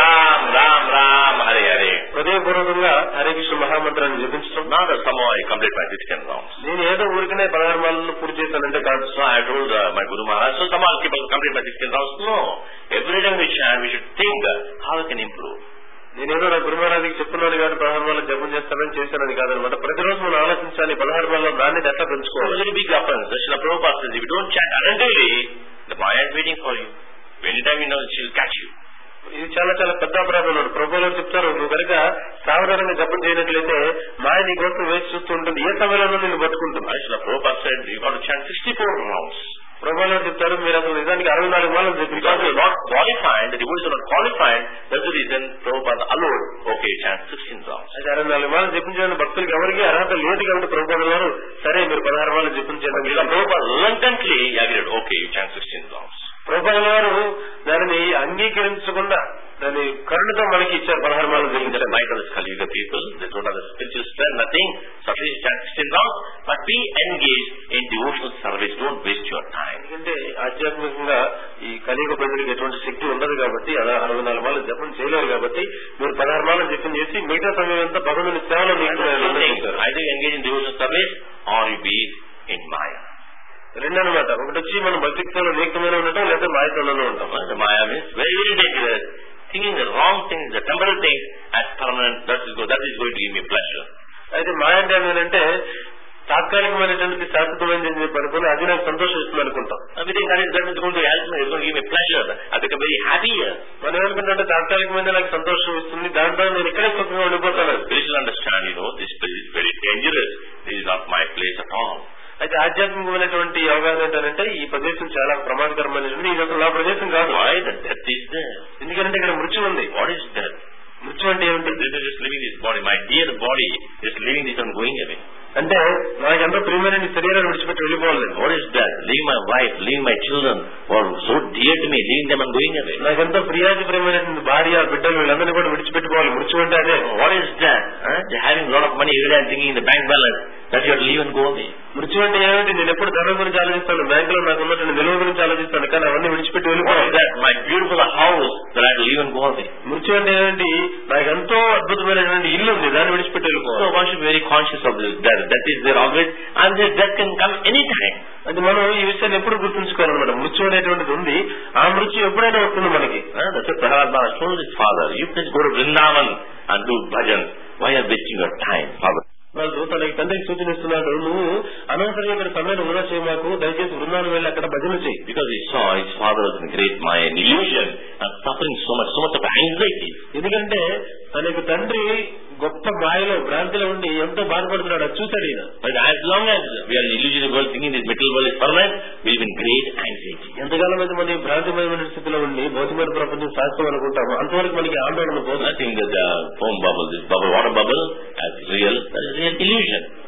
Ram Ram, Hare Hare. హృదయపూర్వకంగా Hare Krishna మహామంత్రాన్ని జపించడం. Not somehow I complete my 16 rounds. నేను ఏదో ఊరికనే 16 మాలలు పూర్తి చేశానంటే కాదు. So I told my Guru Maharaj, so somehow I'll complete my 16 rounds. No. Every time we chant, we should think how we can improve. నేనేదో నా గురు మహారాజుకి చెప్తున్నాను కానీ 16 మాలలు జపం చేస్తానని చేశానని కాదనమాట. ప్రతిరోజు మనం ఆలోచించాలి 16 మాలలో దాన్ని ఎట్లా పెంచుకోవాలి. Very big difference. Srila Prabhupada says, if you don't chant attentively, the Maya is waiting for you. Anytime you know, she will catch you. ఇది చాలా చాలా పెద్ద అపరాధం అన్నాడు. ప్రభువులు చెప్తారు, నువ్వు కనుక సాధారణంగా జపం చేయనట్లయితే మాయ నీ కోసం వేచి చూస్తూ ఉంటుంది, ఏ సమయంలో నిన్ను పట్టుకుంటుంది. Srila Prabhupada said, you got to chant 64 rounds. ప్రభువులు చెప్తారు, మీరు అసలు నిజానికి 64 మాలలు చెప్పి, because you are not qualified, the devotees are not qualified, that's the reason Prabhupada allowed, okay, chant 16 rounds. అయితే 64 మాలలు జపించడానికి భక్తులకి ఎవరికి అర్హత లేదు కాబట్టి ప్రభువులు గారు సరే మీరు 16 మాలలు జపించండి. Prabhupada reluctantly agreed, okay, you chant 16 rounds. ప్రభువుల వారు దానిని అంగీకరించకుండా దాని కరుణతో మనకి ఇచ్చారు 16 మాలలు జపించారు. Might of the Kali-yuga people, they don't have the spiritual strength, nothing, sufficient chant 16 rounds, but be engaged in devotional service, don't waste your time. ఎందుకంటే ఆధ్యాత్మికంగా ఈ కలియుగ ప్రజలకు ఎటువంటి శక్తి ఉండదు కాబట్టి 64 మాలలు జపం చేయలేరు కాబట్టి మీరు 16 మాలలు జపం చేసి మిగతా సమయం అంతా భగవంతుని సేవలో either engage in devotional service or you be in Maya. రెండనమాట. ఒకటి వచ్చి మనం భక్తిలో నియుక్తమైన ఉండటం, లేదా మాయతోనే ఉంటాం. Maya means very dangerous, thinking the wrong things, the temporal things as permanent, that is going to give me pleasure. అయితే మాయ అంటే ఏమంటే తాత్కాలికమైనటువంటి శాశ్వతమైనది పడుకుని అది నాకు సంతోషం ఇస్తుంది అనుకుంటాం. Everything that is going to help me, is going to give me pleasure. I become very happy here. మనం ఏమనుకుంటే తాత్కాలికమైన నాకు సంతోషం ఇస్తుంది, దాంట్లో నేను ఇక్కడే సుఖంగా ఉండిపోతాను. Spiritual understand, this place is very dangerous. This is not my place at all. అయితే ఆధ్యాత్మికమైనటువంటి అవగాహన ఏంటంటే ఈ ప్రదేశం చాలా ప్రమాదకరమైనటువంటి, ఇది అసలు నా ప్రదేశం కాదు. ఎందుకంటే ఇక్కడ మృత్యు ఉంది. What is death? మృత్యు అంటే ఏమిటి? This is just living this body. My dear body is living this and going away. అంటే నాకెంతో ప్రియమైన శరీరాన్ని విడిచిపెట్టి వెళ్ళిపోవాలి. What is death? Leaving my wife, leaving my children, or so dear to me, leaving them and going away. నాకెంతో ప్రియమైనటువంటి భార్య, బిడ్డలు వీళ్ళందరినీ కూడా విడిచిపెట్టుకోవాలి. మృత్యు అంటే అదే. What is death? Having a lot of money every day and thinking in the bank balance that you have to leave and go away. మృత్యు అంటే ఏమిటి? నేను ఎప్పుడు ధనం గురించి ఆలోచిస్తాను, బ్యాంకులో నాకు ఉన్నటువంటి నిలువ గురించి ఆలోచిస్తాను, కానీ అవన్నీ విడిచిపెట్టి వెళ్ళిపోవాలి. My beautiful house that I have to leave and go away. మృత్యు అంటే ఏంటి? నాకు ఎంతో అద్భుతమైనటువంటి ఇల్లు ఉంది, దాన్ని విడిచిపెట్టి వెళ్ళిపోవాలి. So one should be very conscious of this death. That is there always, and this death can come anytime. అది మనం ఈ విషయాన్ని ఎప్పుడు గుర్తుంచుకోవాలన్నమాట. మృత్యు అనేటువంటిది ఉంది, ఆ మృత్యు ఎప్పుడైనా వస్తుంది మనకి. That's what Prahlad Maharaj told his father. You please go to Vrindavan and do bhajan. Why are you wasting your time, father? వాళ్ళు తనకి తండ్రికి సూచనిస్తున్నాడు, నువ్వు అనవసరంగా ఇక్కడ సమయాన్ని వృధా చేయమాకు, దయచేసి బృందావనం వెళ్ళి అక్కడ భజన చేయి. Because he saw his father was in great Maya and illusion and suffering so much of anxiety. ఎందుకంటే తన యొక్క తండ్రి గొప్ప మాయలో భ్రాంతిలో ఉండి ఎంతో బాధపడుతున్నాడు, అది చూశాడు ఈయన. But as long as we are in illusion world thinking this material world is permanent, we live in great anxiety. ఎంతకాలం అయితే మనం భ్రాంతిమయమైన స్థితిలో ఉండి భౌతికమైన ప్రపంచం శాశ్వతం అనుకుంటాము, అంతవరకు మనకి ఆందోళన పోతుంది. I think that the foam bubble, this bubble, water bubble, as real, that is real illusion.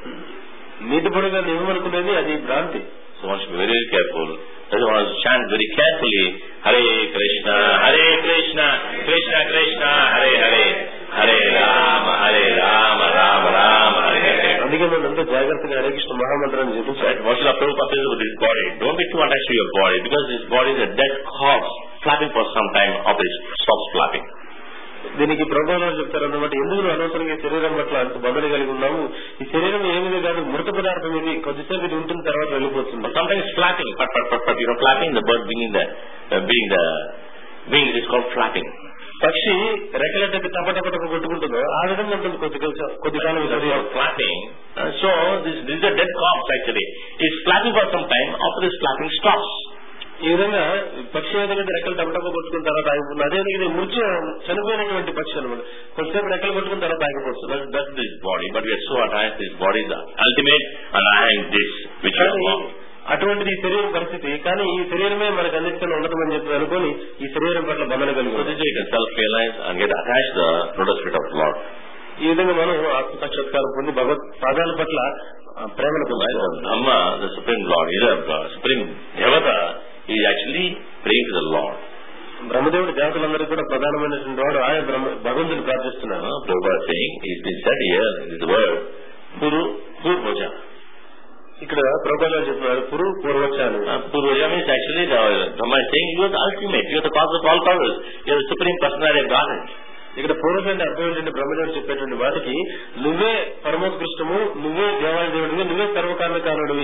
పొడిగా ఇవ్వమనుకునేది అది భ్రాంతి. So one should be very, very careful. That's why one should chant very carefully, Hare Krishna, Krishna Krishna, Hare Hare, Hare Rama, Rama Rama, Hare Hare. అందుకే మనం ఎంతో జాగ్రత్తగా Hare Krishna మహామంత్రాన్ని జపించాలి. What should Prabhupada says with his body? Don't be too attached to your body, because this body is a dead corpse, flapping for some time, after it stops flapping. దీనికి ప్రభువులు చెప్తారన్నమాట, ఎందుకు అనవసరంగా శరీరం పట్ల అంత బంధన కలిగి ఉన్నాము, ఈ శరీరం ఏమిది కాదు, మృత పదార్థం ఇది, కొద్దిసేపు ఇది ఉంటుంది, తర్వాత వెళ్ళిపోతుంది. Sometimes flapping, flapping, the bird being the wings is called flapping. పక్షి రెక్కలెట్టి టపటపటప కొట్టుకుంటుందో ఆ విధంగా ఉంటుంది కొద్ది కాలం flapping. So this is a dead corpse actually. It's flapping for some time, after this flapping stops. ఈ విధంగా పక్షి విధంగా రెక్కలు టపటప కొట్టుకున్న తర్వాత ఆగిపోతుంది. అదేవిధంగా మృత్యు చనిపోయినటువంటి పక్షి అనమాట, కొద్దిసేపు రెక్కలు కొట్టుకున్న తర్వాత ఆగిపోతుంది. That's this body, but we are so attached. This body is the ultimate, and I am this, which is wrong. అటువంటిది ఈ శరీరం పరిస్థితి, కానీ ఈ శరీరమే మనకు అన్నిటికన్నా ఉండటమని చెప్పి అనుకుని ఈ శరీరం పట్ల బంధన కలిగి self-realize and get attached to the lotus feet of the Lord. ఈ విధంగా మనం ఆత్మ సాక్షాత్కారం పొంది భగవత్ పాదాల పట్ల ప్రేమను పొందాలి. Brahma, the supreme Lord, supreme Devata, is actually praying to the Lord. బ్రహ్మదేవుడు దేవతలందరికీ కూడా ప్రధానమైనటువంటి వాడు ఆయన భగవంతుని ప్రార్థిస్తున్నాడు. Prabhupada saying, it's been said here, this word, Purvaja. ఇక్కడ ప్రభుత్వాలు చెప్తున్నారు పూర్వచాలు. Purvaja means actually Brahma is saying, you are the ultimate, you are the cause of all powers, you are the supreme personality of Godhead. ఇక్కడ పూర్వజ అంటే అర్థం ఏంటంటే బ్రహ్మదేవుడు చెప్పేటువంటి వాటికి నువ్వే పరమోత్కృష్టము, నువ్వే దేవాలదేవుడివి, నువ్వే సర్వకారణకారుడివి.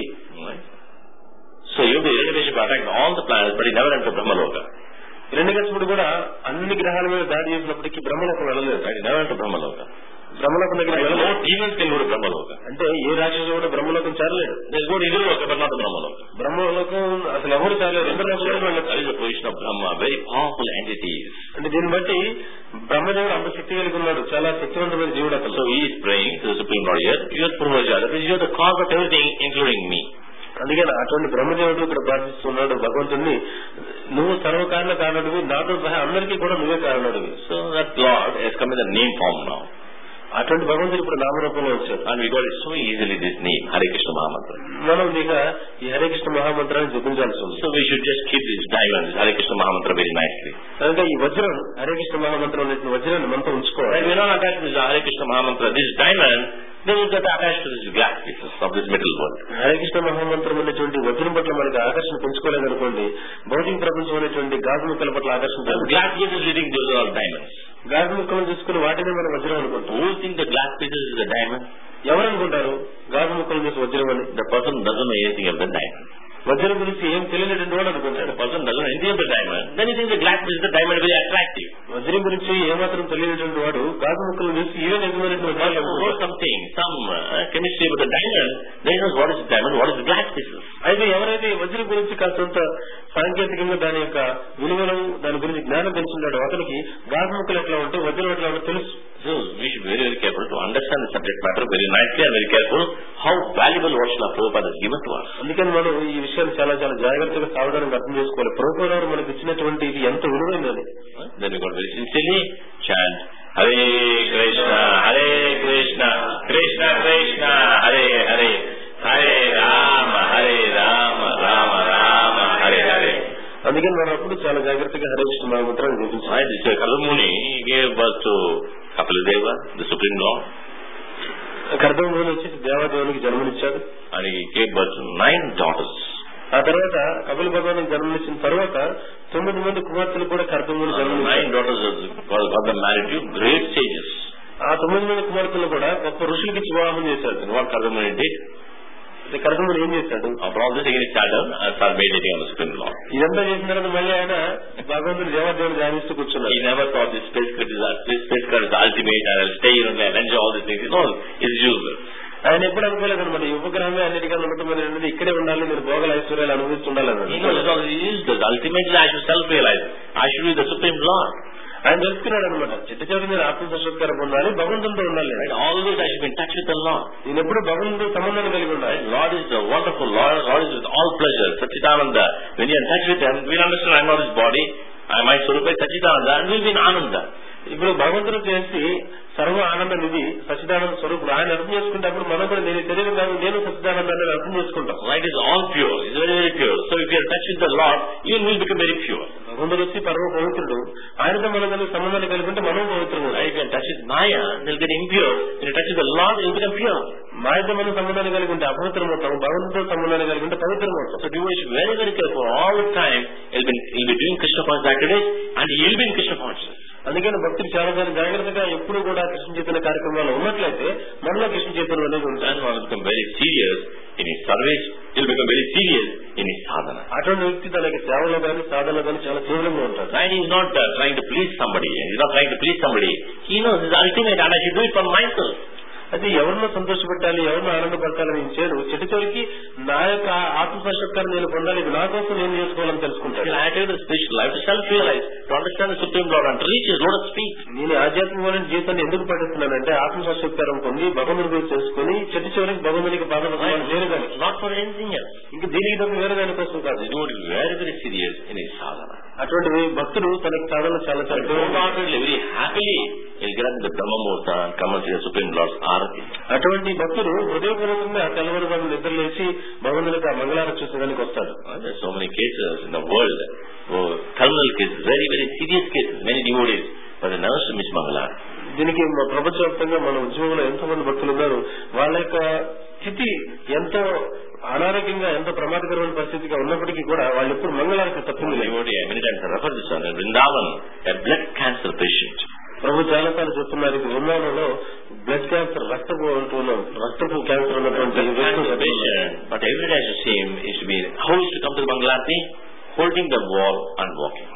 So you have the Hiranyakashipu attacked all the planets, but he never entered Brahmaloka. హిరణ్యకశిపుడు కూడా అన్ని గ్రహాల మీద దాడి చేసినప్పటికీ బ్రహ్మలోకం వెళ్ళలేదు. He never entered Brahmaloka. బ్రహ్మలోకం దగ్గర demons can go to Brahmaloka. అంటే ఏ రాక్షసు కూడా బ్రహ్మలోకం చేరలేదు. There is no Indraloka, but not the Brahmaloka. బ్రహ్మలోకం అసలు ఎవరు చేరలేదు. That is the position of Brahma, very powerful entities. అంటే దీన్ని బట్టి బ్రహ్మదేవుడు అంత శక్తి కలిగి ఉన్నాడు, చాలా శక్తివంతమైన జీవుడు అతను. So he is praying to the Supreme Lord here, you are Purvaja, that is you are the cause of everything, including me. అందుకే అటువంటి బ్రహ్మదేవుడు ఇక్కడ ప్రార్థిస్తున్నాడు భగవంతుడిని, నువ్వు సర్వకారణ కారణుడివి, నాతో సహా అందరికీ కూడా నువ్వే కారణుడివి. So that Lord has come in the name form now. అటువంటి భగవంతుడు ఇప్పుడు నామరూపంలో వచ్చాడు. And we got it so easily, this name, Hare Krishna Mahamantra. మనం ఇక ఈ హరే కృష్ణ మహామంత్రాన్ని జపించాల్సి ఉంది. So we should just keep this diamond, Hare Krishna Mahamantra, very nicely. కనుక ఈ వజ్రం, హరే కృష్ణ మహామంత్రం అనే వజ్రాన్ని మనతో ఉంచుకోవాలి. We are not attached to this Hare Krishna Mahamantra, this diamond, then we get attached to this glass pieces of this metal world. Hare Krishna మహామంత్రం అనేటువంటి వజ్రం పట్ల మనకి ఆకర్షణ పెంచుకోలేదనుకోండి, భౌతిక ప్రపంచం అనేటువంటి గాజు ముక్కల పట్ల ఆకర్షణ. Glass pieces leading to all diamonds. గాజు ముక్కలను చూసుకుని వాటిని మనం వజ్రం అనుకుంటాం. Who think the glass pieces is a diamond? ఎవరు అనుకుంటారు గాజు ముక్కలు చూసి వజ్రం అని? The person doesn't know anything of the diamond. వజ్రం గురించి ఏం తెలియనటువంటి వాడు అనుకుంటాడు. The person doesn't know anything of the diamond, then he thinks the glass piece is the diamond, very attractive. వజ్రం గురించి ఏమాత్రం తెలియనటువంటి వాడు గాజు ముక్కలు చూసి even something, some chemistry about the diamond, then he knows what is the diamond, what is the glass pieces. అయితే ఎవరైతే వజ్రం గురించి కాస్తంత సాంకేతికంగా దాని యొక్క విలువను, దాని గురించి జ్ఞానం తెలుసుకున్నాడు, అతనికి గాజు ముక్కలు ఎట్లా ఉంటే వజ్రం ఎట్లా ఉంటే తెలుసు. So we should be very, very careful to understand the subject matter very nicely and very careful how valuable what Srila Prabhupada has given to us. అందుకని మనం ఈ విషయాన్ని చాలా చాలా జాగ్రత్తగా సావధానంగా అర్థం చేసుకోవాలి. ప్రభుత్వాలు మనకు ఇచ్చినటువంటి ఇది ఎంత విలువైందని. Then we got very sincerely chant Hare Krishna, Krishna Krishna, Hare Hare, Hare Rama, Rama Rama, Hare Hare. అందుకని మనం అప్పుడు చాలా జాగ్రత్తగా Hare Krishna మహామంత్రాన్ని జపించాలి. Kalamuni gave birth to Kapilideva, the Supreme Lord. కర్దముని వచ్చి దేవాదేవునికి జన్మనిచ్చాడు. And he gave birth to 9 daughters. ఆ తర్వాత కపిల భగవానికి జన్మనిచ్చిన తర్వాత 9 మంది కుమార్తెలు కూడా కర్దముని జన్మనిచ్చారు. 9 daughters got them married to great sages. ఆ 9 మంది కుమార్తెలు కూడా గొప్ప ఋషులకి వివాహం చేశాడు. What Kardamuni did? కర్దముని ఏం చేశాడు? After all this, he sat down and started meditating on the Supreme Lord. ఇదంతా చేసిన తర్వాత మళ్ళీ ఆయన భగవంతుడు దేవాదేవుని ధ్యానిస్తూ కూర్చున్నాడు. He never thought this spacecraft is the ultimate, and I'll stay here and enjoy all these things. No, it's useless. ఆయన ఎప్పుడు అనుకోలేదు అనమాట, ఈ ఉపగ్రహమే అన్నిటికన్నా ఉన్నతమైనది, ఇక్కడే ఉండాలి, మీరు భోగల ఐశ్వర్యాలు అనుభవిస్తుండాలి. Ultimately, I should self-realize. I should be the Supreme Lord. ఆయన తెలుసుకున్నాడు అనమాట, చిట్ట చివరి నేను ఆత్మ సాక్షాత్కారం పొందాలి, భగవంతుడితో ఉండాలి. Always I should be in touch with the Lord. నేను ఎప్పుడు భగవంతుడితో సంబంధాన్ని కలిగి ఉండాలి. Lord is the wonderful Lord. Lord is with all pleasure. Satchitananda. When you are in touch with Him, we'll understand I am not His body. I am my Swarupa Satchitananda, and we'll be in Ananda. ఇప్పుడు భగవంతుడు చేసి సర్వ ఆనంద నిధి సచ్చిదానంద స్వరూపుడు ఆయన అర్థం చేసుకుంటే అప్పుడు మనం కూడా నేను శరీరం కాదు నేను సచ్చిదానందాన్ని అర్థం చేసుకుంటాం. Light is all pure, is very very pure. So if you are touched with the Lord, you will become very pure. భగవంతుడు వచ్చి పరమ పవిత్రుడు, ఆయనతో మనం సంబంధాన్ని కలిగి ఉంటే మనం పవిత్రుడు. If you touch with Maya, they will get impure. If you touch with the Lord, you will become pure. మాయతో మనం సంబంధాన్ని కలిగి ఉంటే అపవిత్రం అవుతాం, భగవంతుడితో సంబంధాన్ని కలిగి ఉంటే పవిత్రం అవుతాం. So devotee is very very careful all the time. He'll be doing Krishna conscious activities and he'll be in Krishna conscious. అందుకని భక్తులు చాలా జాగ్రత్తగా ఎప్పుడు కూడా కృష్ణ చైతన్య కార్యక్రమాలు ఉన్నట్లయితే మనలో కృష్ణ చైతన్యం అనేది ఉంటుంది. Become very serious in his service, he'll become very serious in his sadhana. అటువంటి వ్యక్తి తనకి సేవలో కానీ సాధనలో కానీ చాలా తీవ్రంగా ఉంటాడు. Right? He's not trying to please somebody. He's not trying to please somebody. He knows his ultimate and I should do it for myself. అది ఎవరినో సంతోషపెట్టాలి, ఎవరినో ఆనందపరచాలని నేను చేయను. చివరికి నా యొక్క ఆత్మసాక్షాత్కారం నేను పొందాలి, ఇది నా కోసం నేను చేసుకోవాలని తెలుసుకుంటాను. నేను ఆధ్యాత్మికమైన జీవితాన్ని ఎందుకు పాటిస్తున్నానంటే ఆత్మసాక్షాత్కారం పొంది భగవంతుడి గురించి చేసుకుని చివరికి భగవంతునికి బాధపడాలి నేను కానీ నాట్ ఫర్ ఎనీథింగ్ ఎల్స్. ఇంకా దీనికి తప్ప వేరే దాని కోసం కాదు. Very very serious in his sadhana. అటువంటి భక్తుడు తనకి సాధన చాలా వెరీ హ్యాపీలీ బ్రహ్మముహూర్త సుప్రీం లార్డ్స్ ఆరతి. అటువంటి భక్తుడు హృదయపూర్వకంగా తెల్లవారుజామున నిద్రలేసి భగవంతునికి ఆ మంగళారతి చూసేదానికి వస్తాడు. So many cases in the world, terminal cases, very very serious cases, many devotees but they never miss mangalarati. దీనికి ప్రపంచవ్యాప్తంగా మన ఉద్యోగంలో ఎంతో మంది భక్తులు ఉన్నారు. వాళ్ళ యొక్క స్థితి ఎంతో అనారోగ్యంగా ఎంతో ప్రమాదకరమైన పరిస్థితిగా ఉన్నప్పటికీ కూడా వాళ్ళు ఎప్పుడు మంగళారతి తప్పింది. బృందావన్ బ్లడ్ క్యాన్సర్ పేషెంట్ ప్రభు చాలా సార్లు చెప్తున్నారు, బృందావనంలో బ్లడ్ క్యాన్సర్ రక్తపు క్యాన్సర్ ఉన్నటువంటి but every day same is to be how is to come to the mangalarati holding the wall and walking.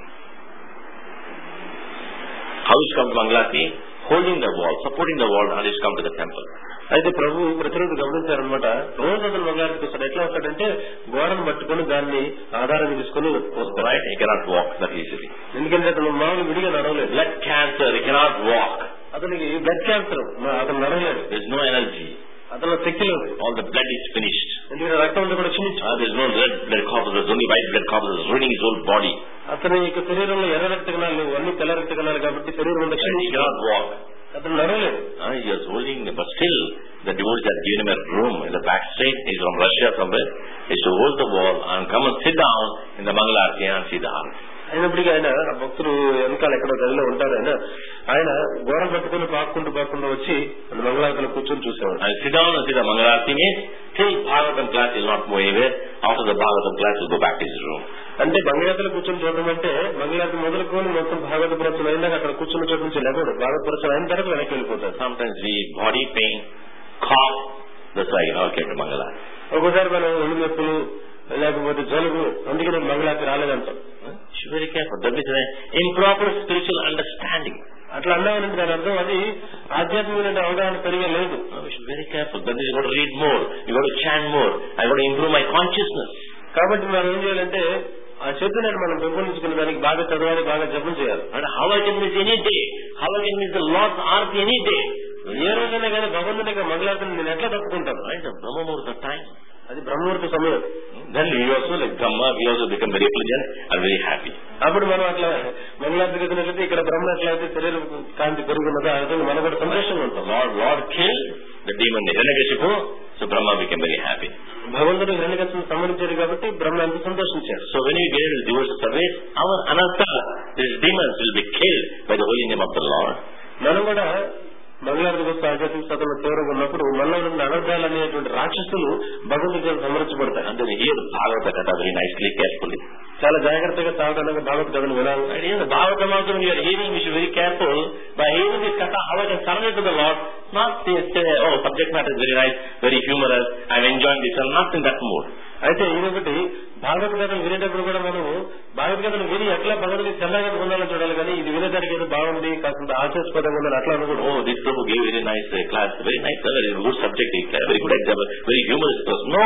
How is come to mangalarati holding the wall, supporting the wall and is come to the temple. అయితే ప్రభు ప్రతిరోజు గమనించారనమాట. రోజు అతను మంగళారతికి వస్తాడు. ఎట్లా వస్తాడంటే గోడను పట్టుకుని దాన్ని ఆధారంగా తీసుకుని వస్తాడు. Right? He cannot walk that easily. ఎందుకంటే అతను మామూలు విడిగా నడవలేదు. Blood cancer, he cannot walk. అతనికి బ్లడ్ క్యాన్సర్, అతను నడవలేదు. There is no energy. అతను శక్తి లేదు. All the blood is finished. ఎందుకంటే రక్తం అంతా కూడా క్షీణించి there is no red blood corpuscles, only white blood corpuscles ruining his whole body. అతని యొక్క శరీరంలో ఎర్ర రక్త కణాలు లేవు, అన్ని తెల్ల రక్త కణాలు కాబట్టి శరీరం అంతా క్షీణించి he cannot walk. అతను నడవలేదు. He was holding, but still the devotees had given him a room in the back street. He's from Russia somewhere. He used to hold the wall and come and sit down in the Mangalarti and see the Arati. అయినప్పటికీ ఆయన భక్తులు వెనకాల ఎక్కడో గదిలో ఉంటారు. ఆయన గోడ పట్టుకుని పాక్కుంటూ వచ్చి మంగళారతిలో కూర్చొని చూసేవాడు. And sit down and see the Mangalarti means till Bhagavatam class will not move anywhere. After the Bhagavatam class will go back to his room. అంటే మంగళారతిలో కూర్చొని చూడడం అంటే మంగళారతి మొదలుకొని మొత్తం భాగవత ప్రవచనం అయినాక అక్కడ కూర్చొని చోటు నుంచి లేకపోతే భాగవత ప్రవచనం అయిన తర్వాత వెనక్కి వెళ్ళిపోతారు. Sometimes we body pain, cough, that's why came to Mangalarti. ఒక్కోసారి మనం ఒళ్ళు నొప్పులు లేకపోతే జలుబు, అందుకే నేను మంగళారతి రాలేదంటాం. Very careful. That is an improper spiritual understanding. అట్లా అన్నామని దాని అర్థం అది ఆధ్యాత్మికమైన అవగాహన సరిగా లేదు. We should be very careful. That is, you got to read more, you got to chant more, I got to improve my consciousness. కాబట్టి మనం ఏం చేయాలంటే ఆ చైతన్యాన్ని మనం పెంపొందించుకునే దానికి బాగా చదవాలి, బాగా జపం చేయాలి. And how I can miss any day? How I can miss the Lord's Arati any day? ఏ రోజైనా కానీ భగవంతుని యొక్క మంగళారతిని నేను ఎట్లా తప్పుకుంటాను? Right, the Brahmamuhurta time. అది బ్రహ్మముహూర్త సమయం. Then we also like Brahma, we also become very pleasant and very happy. అప్పుడు మనం అట్లా మంగళారతి గదినట్లయితే ఇక్కడ బ్రహ్మ ఎట్లయితే శరీరం కాంతి పెరుగున్నదో అదే మనం కూడా సంతోషంగా ఉంటాం. Lord killed the demon Hiranyakashipu, so Brahma became very happy. భగవంతుడు హిరణ్యకశిపుని సంహరించారు కాబట్టి బ్రహ్మ ఎంత సంతోషించారు. So when we get into devotional service, our anartha, these demons will be killed by the holy name of the Lord. మనం కూడా మంగళారతి వస్తే ఆధ్యాత్మిక సాధనలో తీవ్రంగా ఉన్నప్పుడు మనలో ఉన్న అనర్థాలు అనేటువంటి రాక్షసులు భగవంతుడితో సంహరించబడతాయి. అంటే హియర్ భాగవత కథ వెరీ నైస్లీ కేర్ఫుల్లీ, చాలా జాగ్రత్తగా సాధనగా భాగవత కథను వినాలి. భాగవత మాత్రం you're hearing, you should very careful by hearing this katha how I can surrender to the lord. Not say oh subject matter is very nice, very humorous, I am enjoying this, and not in that mood. అయితే ఇదొకటి భాగవత కథను వినేటప్పుడు కూడా మనం భాగవత కథను విని ఎట్లా భగవంతుడికి చల్లగా ఉండాలని చూడాలి, కానీ ఇది వినేదానికి ఏదో బాగుంది కాస్త ఆశాస్పదంగా ఉందని అట్లా అనుకోండి. Oh, this Prabhu gave very nice class, very nice, very good subject, very good example, very humorous class. No,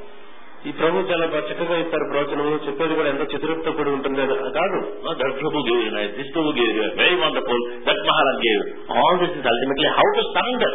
ఈ ప్రభు చాలా చక్కగా ఇస్తారు ప్రవచనము, చెప్పేది కూడా ఎంతో చిత్రతో కూడి ఉంటుంది కాదు. That Prabhu gave very nice, this Prabhu gave very wonderful, that Maharaj gave. All this is ultimately how to surrender.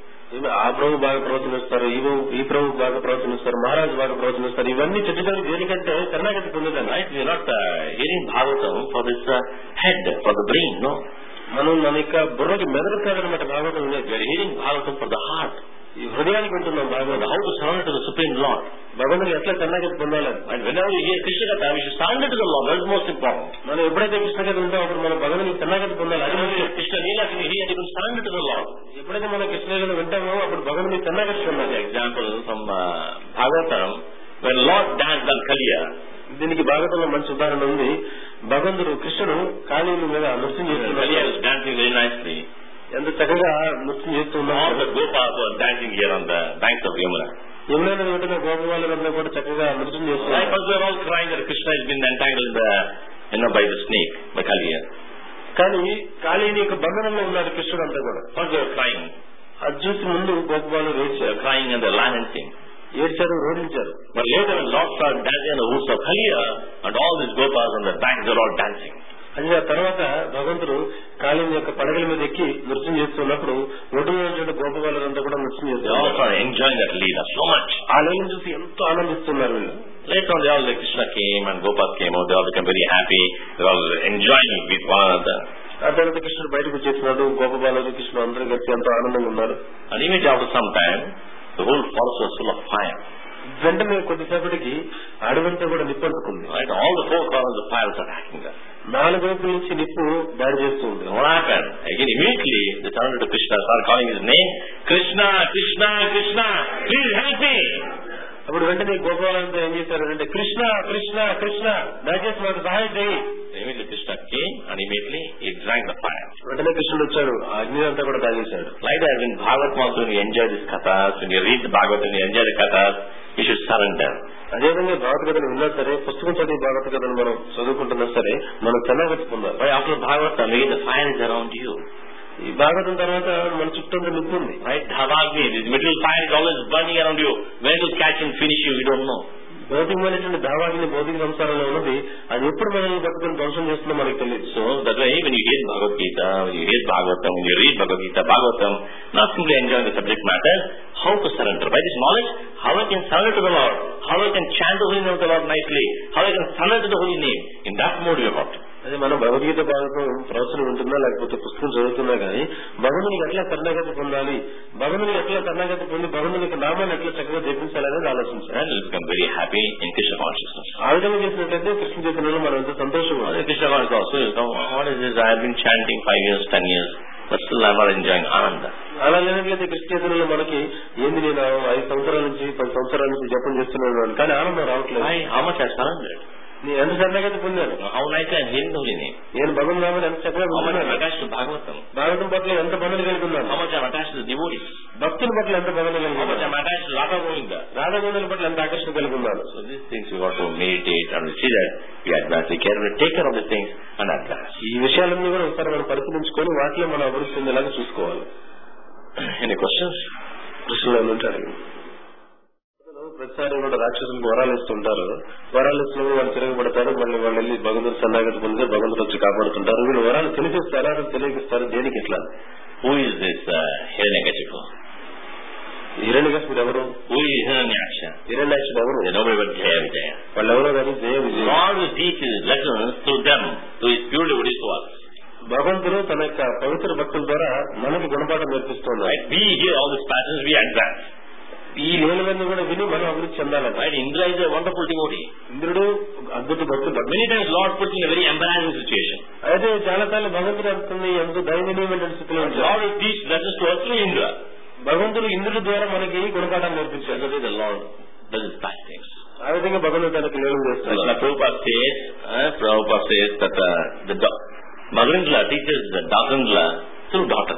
ఆ ప్రభు బాగా ప్రవచనిస్తారు, ఈ ప్రభు బాగా ప్రవచనిస్తారు, మహారాజు బాగా ప్రవచనిస్తారు. ఇవన్నీ చెట్టుదానికి దేనికంటే శరణాగతి పొందేదాన్ని. Right? We are not hearing Bhagavatam for this head, for the brain, no. మనం మన యొక్క బుర్రకి మెదడు కాదనమాట Bhagavatam. Hearing Bhagavatam for the heart. ఈ హృదయానికి వింటున్నాం Bhagavatam. How to surrender to the supreme lord. భగవంతుని ఎట్లా శరణాగతి పొందాలని. And whenever you hear Krishna Katha, we should surrender to the Lord. That is most important. మనం ఎప్పుడైతే కృష్ణ కథ వింటాం అప్పుడు మనం భగవంతుని శరణాగతి పొందాలి. అది Krishna Leela, you hear, you will surrender to the Lord. ఎప్పుడైతే మనం కృష్ణ కథ వింటామో అప్పుడు భగవంతుని శరణాగతి పొందాలి. Example from Bhagavatam, when Lord danced on Kaliya. దీనికి భాగవతంలో మంచి ఉదాహరణ ఉంది. భగవంతుడు కృష్ణుడు కాళీయుల మీద నృత్యం చేస్తున్నాడు. Kaliya was dancing very nicely. ఎంత చక్కగా నృత్యం చేస్తున్నాడు. All the Gopas were dancing here on the banks of Yamuna. Yamuna నది వెంటనే గోపబాలురంతా కూడా చక్కగా నృత్యం చేస్తున్నారు. Because they are all crying that Krishna has been entangled by the snake, by Kaliya. కానీ కాళీని యొక్క బంధనంలో ఉన్నారు కృష్ణుడు అంతా కూడా. First they were crying. అది చూసి ముందు గోపబాలు crying and they were lamenting. ఏడ్చారు, రోధించారు. But later when Lord started dancing on the woods of Kaliya, and all these Gopas on the banks, they are all dancing. అది ఆ తర్వాత భగవంతుడు కాళీని యొక్క పడగల మీద ఎక్కి నృత్యం చేస్తున్నప్పుడు ఒడ్డున గోపబాలురంతా కూడా నృత్యం చేస్తున్నారు. Enjoying that Leela so much. ఆ లీలను చూసి ఎంతో ఆనందిస్తున్నారు వీళ్ళు. Later on, all the Krishna came and Gopas came out. They all became very happy. They all enjoying with one another. ఆ తర్వాత కృష్ణుడు బయటకు వచ్చేస్తున్నాడు. గోపబాలు కృష్ణుడు అందరూ కలిసి ఎంతో ఆనందంగా ఉన్నారు. And immediately after some time, the whole forest was full of fire. వెంటనే కొద్దిసేపటికి అడవంతా కూడా నిప్పంటుకుంది. Right? All the four corners of fire was attacking them. 4 వైపుల నుంచి నిప్పు దాడి చేస్తూ ఉంది. What happened? Again, immediately they turned to Krishna, started calling his name. Krishna, Krishna, Krishna, please help me. అప్పుడు వెంటనే గోపాలంతా ఏం చేశారు అంటే కృష్ణ కృష్ణ కృష్ణ దయచేసి మాకు సహాయం చేయి. Immediately Krishna came and immediately he drank the fire. వెంటనే కృష్ణుడు వచ్చాడు, ఆ అగ్ని అంతా కూడా తాగేశాడు. Like that, when Bhagavatam also, when you enjoy these kathas, when you read the Bhagavatam, when you enjoy the kathas, you should surrender. అదేవిధంగా భాగవత కథను విన్నా సరే, పుస్తకం చదివి భాగవత కథను మనం చదువుకుంటున్నా సరే, మనం శరణాగతి పొందాలి. Right after Bhagavatam, again the fire is around you. ఈ భాగవతం తర్వాత మన చుట్టూ నిప్పు ఉంది. Right? Dhavagni, this material fire is always burning around you. When it will catch and finish you, you don't know. భౌతికమైనటువంటి ధావాగ్ని భౌతిక సంసారంలో ఉన్నది, అది ఎప్పుడు మనల్ని పట్టుకుని ధ్వంసం చేస్తుందో మనకు తెలియదు. So that's why when you read Bhagavad Gita, when you read Bhagavatam, when you read Bhagavad Gita, Bhagavatam, not simply enjoying the subject matter, how to surrender. By this knowledge, how I can surrender to the Lord, how I can chant the holy name of the Lord nicely, how I can surrender to the holy name. In that mode you have to. అదే మనం భగవద్గీత భాగవతం ప్రవచనం ఉంటుందా లేకపోతే పుస్తకం చదువుతున్నా కానీ భగవంతునికి ఎట్లా శరణాగతి పొందాలి, భగవంతునికి ఎట్లా శరణాగతి పొంది భగవంతుని యొక్క నామాన్ని ఎట్లా చక్కగా జపించాలనేది ఆలోచించాలి. And you become very happy in Krishna consciousness. ఆ విధంగా చేసినట్లయితే కృష్ణ చైతన్యంలో మనం ఎంతో సంతోషంగా ఉంది. Krishna consciousness also, you know, what is this? I have been chanting 5 years, 10 years, but still I am not enjoying Ananda. అలా లేనట్లయితే కృష్ణ చైతన్యంలో మనకి ఏంది నేను 5 సంవత్సరాల నుంచి 10 సంవత్సరాల నుంచి జపం చేస్తున్నాను కానీ ఆనందం రావట్లేదు. How much I surrendered? నేను ఎంత శరణాగతి పొందాను. How nice I am hearing the holy name. నేను భగవంతుని నామాన్ని ఎంత చక్కగా పొందాను. Attached to Bhagavatam. భాగవతం పట్ల ఎంత బంధన కలిగి ఉన్నాను. How much I am attached to the devotees. భక్తుల పట్ల ఎంత బంధన కలిగి How much I ఉన్నాను. am attached to Radha Govinda. రాధాగోవిందుల పట్ల ఎంత ఆకర్షణ కలిగి ఉన్నాను. So these things we got to meditate and see that we advance. We care, we take care of these things and advance. ఈ విషయాలన్నీ కూడా ఒకసారి మనం పరిశీలించుకొని వాటిలో మనం అభివృద్ధి చెందేలాగా చూసుకోవాలి. Any questions? కృష్ణులు ఏమంటారు? ప్రతిసారి కూడా రాక్షసులకు వరాలు ఇస్తుంటారు. వరాలు ఇస్తున్నప్పుడు వాళ్ళు తిరగబడతారు. మళ్ళీ వాళ్ళు వెళ్ళి భగవంతుడు సన్నాగతి పొందితే భగవంతుడు వచ్చి కాపాడుతుంటారు. వీళ్ళు వరాలు తెలిపిస్తారా తెలియకిస్తారు దేనికి ఎట్లా? Who is this Hiranyakashipu? హిరణ్యకశిపుడు ఎవరు? Who is Hiranyaksha? హిరణ్యాక్షుడు ఎవరు? Nobody but Jaya Vijaya. వాళ్ళు ఎవరో కానీ జయ విజయ. God will teach his lessons through them, through his pure devotees to us. భగవంతుడు తన యొక్క పవిత్ర భక్తుల ద్వారా మనకి గుణపాఠం నేర్పిస్తున్నారు. Right? We hear all these patterns, we advance. ఈ లీలలన్నీ కూడా విని మనం అభివృద్ధి చెందాలంట. Right? Indra is a wonderful devotee. ఇంద్రుడు అద్భుత భక్తుడు. Many times Lord puts in a very embarrassing situation. అయితే చాలా సార్లు భగవంతుడు అంటుంది ఎంతో దైవనీయమైన స్థితిలో Lord will teach lessons to us through Indra. భగవంతుడు ఇంద్రుడి ద్వారా మనకి గుణపాఠం నేర్పించారు. That is the Lord does his best things. ఆ విధంగా భగవంతుడు తనకి లీలలు చేస్తారు. Prabhupada says that the Mother-in-law teaches the daughter-in-law through daughter.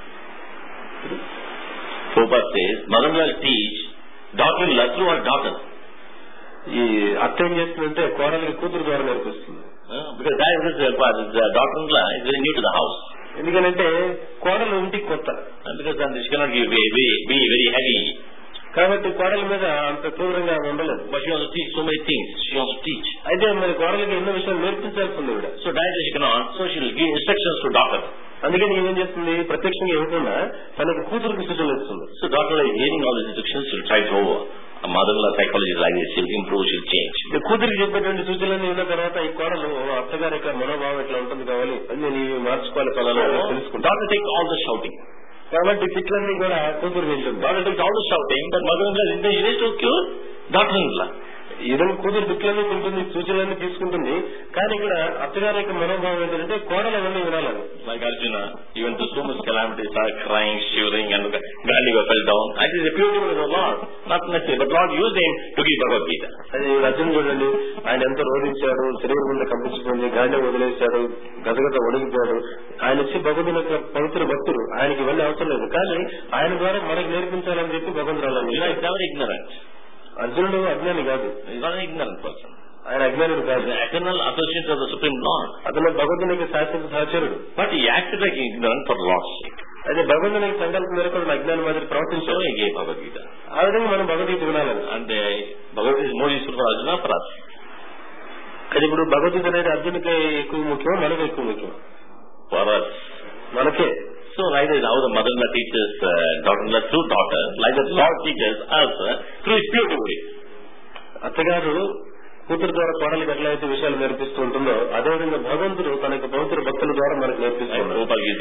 Prabhupada says mother-in-law teach daughter-in-law through her daughter. ఈ అత్త ఏం చేస్తుందంటే కోడలికి కూతురు ద్వారా నేర్పిస్తుంది. Because that is the daughter-in-law is very new to the house. ఎందుకంటే కోడలు ఇంటికి కొత్త. Because then she cannot be very heavy. కాబట్టి కోడల మీద అంత తీవ్రంగా ఉండలేదు. But she wants to teach so many things. She wants to teach. అయితే మరి కోడలికి ఎన్నో విషయాలు నేర్పించాల్సింది కూడా. So directly she cannot. So she will give instructions to daughter. అందుకని ఏం చేస్తుంది ప్రత్యక్షంగా ఇవ్వకుండా తనకు కూతురికి సూచనలు ఇస్తుంది. So daughter is hearing all these instructions. She will try to mother-in-law psychology is like this. She'll improve, she'll change. కూతురికి చెప్పేటువంటి సూచనలు విన్న తర్వాత ఈ కోడలు అత్తగారి యొక్క మనోభావం ఎట్లా ఉంటుంది కావాలి నేను మార్చుకోవాలి ఫలాలు తెలుసుకుంటాను. Daughter takes all the shouting. కాబట్టి తిట్లన్నీ కూడా కూతురు వింటుంది. Daughter takes all the shouting, but mother-in-law is to cure daughter-in-law. ఏదైనా కూతురు తిట్లన్నీ తింటుంది, సూచనలన్నీ తీసుకుంటుంది. కానీ ఇక్కడ అత్తగారి యొక్క మనోభావం ఏంటంటే కోడలు అవన్నీ వినాలని. Like Arjuna, even to so much calamity, started crying, shivering, and Gandhiva fell down. And it is a purity of the Lord, not necessary. But Lord used him to give Bhagavad Gita. అది అర్జున్ చూడండి, ఆయన ఎంత రోధించాడు, శరీరం మీద కంపించిపోయింది, గాంధీ వదిలేశాడు, గదగద ఒడిగిపోయాడు. ఆయన వచ్చి భగవంతుని యొక్క పవిత్ర భక్తుడు, ఆయనకి ఇవన్నీ అవసరం లేదు. కానీ ఆయన ద్వారా మనకి నేర్పించాలని చెప్పి భగవంతుడు ignorant. అర్జునుడు అజ్ఞాని కాదు, ignorant person. ఆయన అజ్ఞానుడు కాదు. Eternal associate of the Supreme Lord. అతను భగవంతునికి శాశ్వత సహచరుడు. But he acted like ignorant for Lord's sake. అయితే భగవంతునికి సంకల్పం మేరకు అజ్ఞాని మాదిరి ప్రవర్తించాడు. So he gave Bhagavad Gita. ఆ విధంగా మనం భగవద్గీత వినాలని. And Bhagavad Gita is more useful for Arjuna for us. అది ఇప్పుడు భగవద్గీత అనేది అర్జునుకి ఎక్కువ ముఖ్యం, మనకు ఎక్కువ ముఖ్యం. For us. మనకే. So like this, how the mother-in-law teaches daughter-in-law through daughter, like the Lord teaches us through his purity. అత్తగారు కూతురు ద్వారా కోడలికి ఎట్లయితే విషయాలు నేర్పిస్తూ ఉంటుందో అదేవిధంగా భగవంతుడు తన యొక్క పవిత్ర భక్తుల ద్వారా మనకు నేర్పిస్తున్నారు.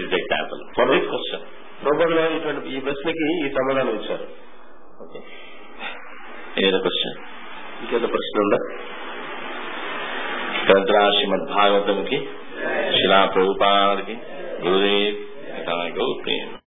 ప్రభుపాదులు ఇటువంటి ఈ ప్రశ్నకి ఈ సమాధానం ఇచ్చారు. ఇంకేదో ప్రశ్న ఉందా? శ్రీమద్ భాగవతం కి, శిలా ప్రభుపాద్ కి, గురుదేవ్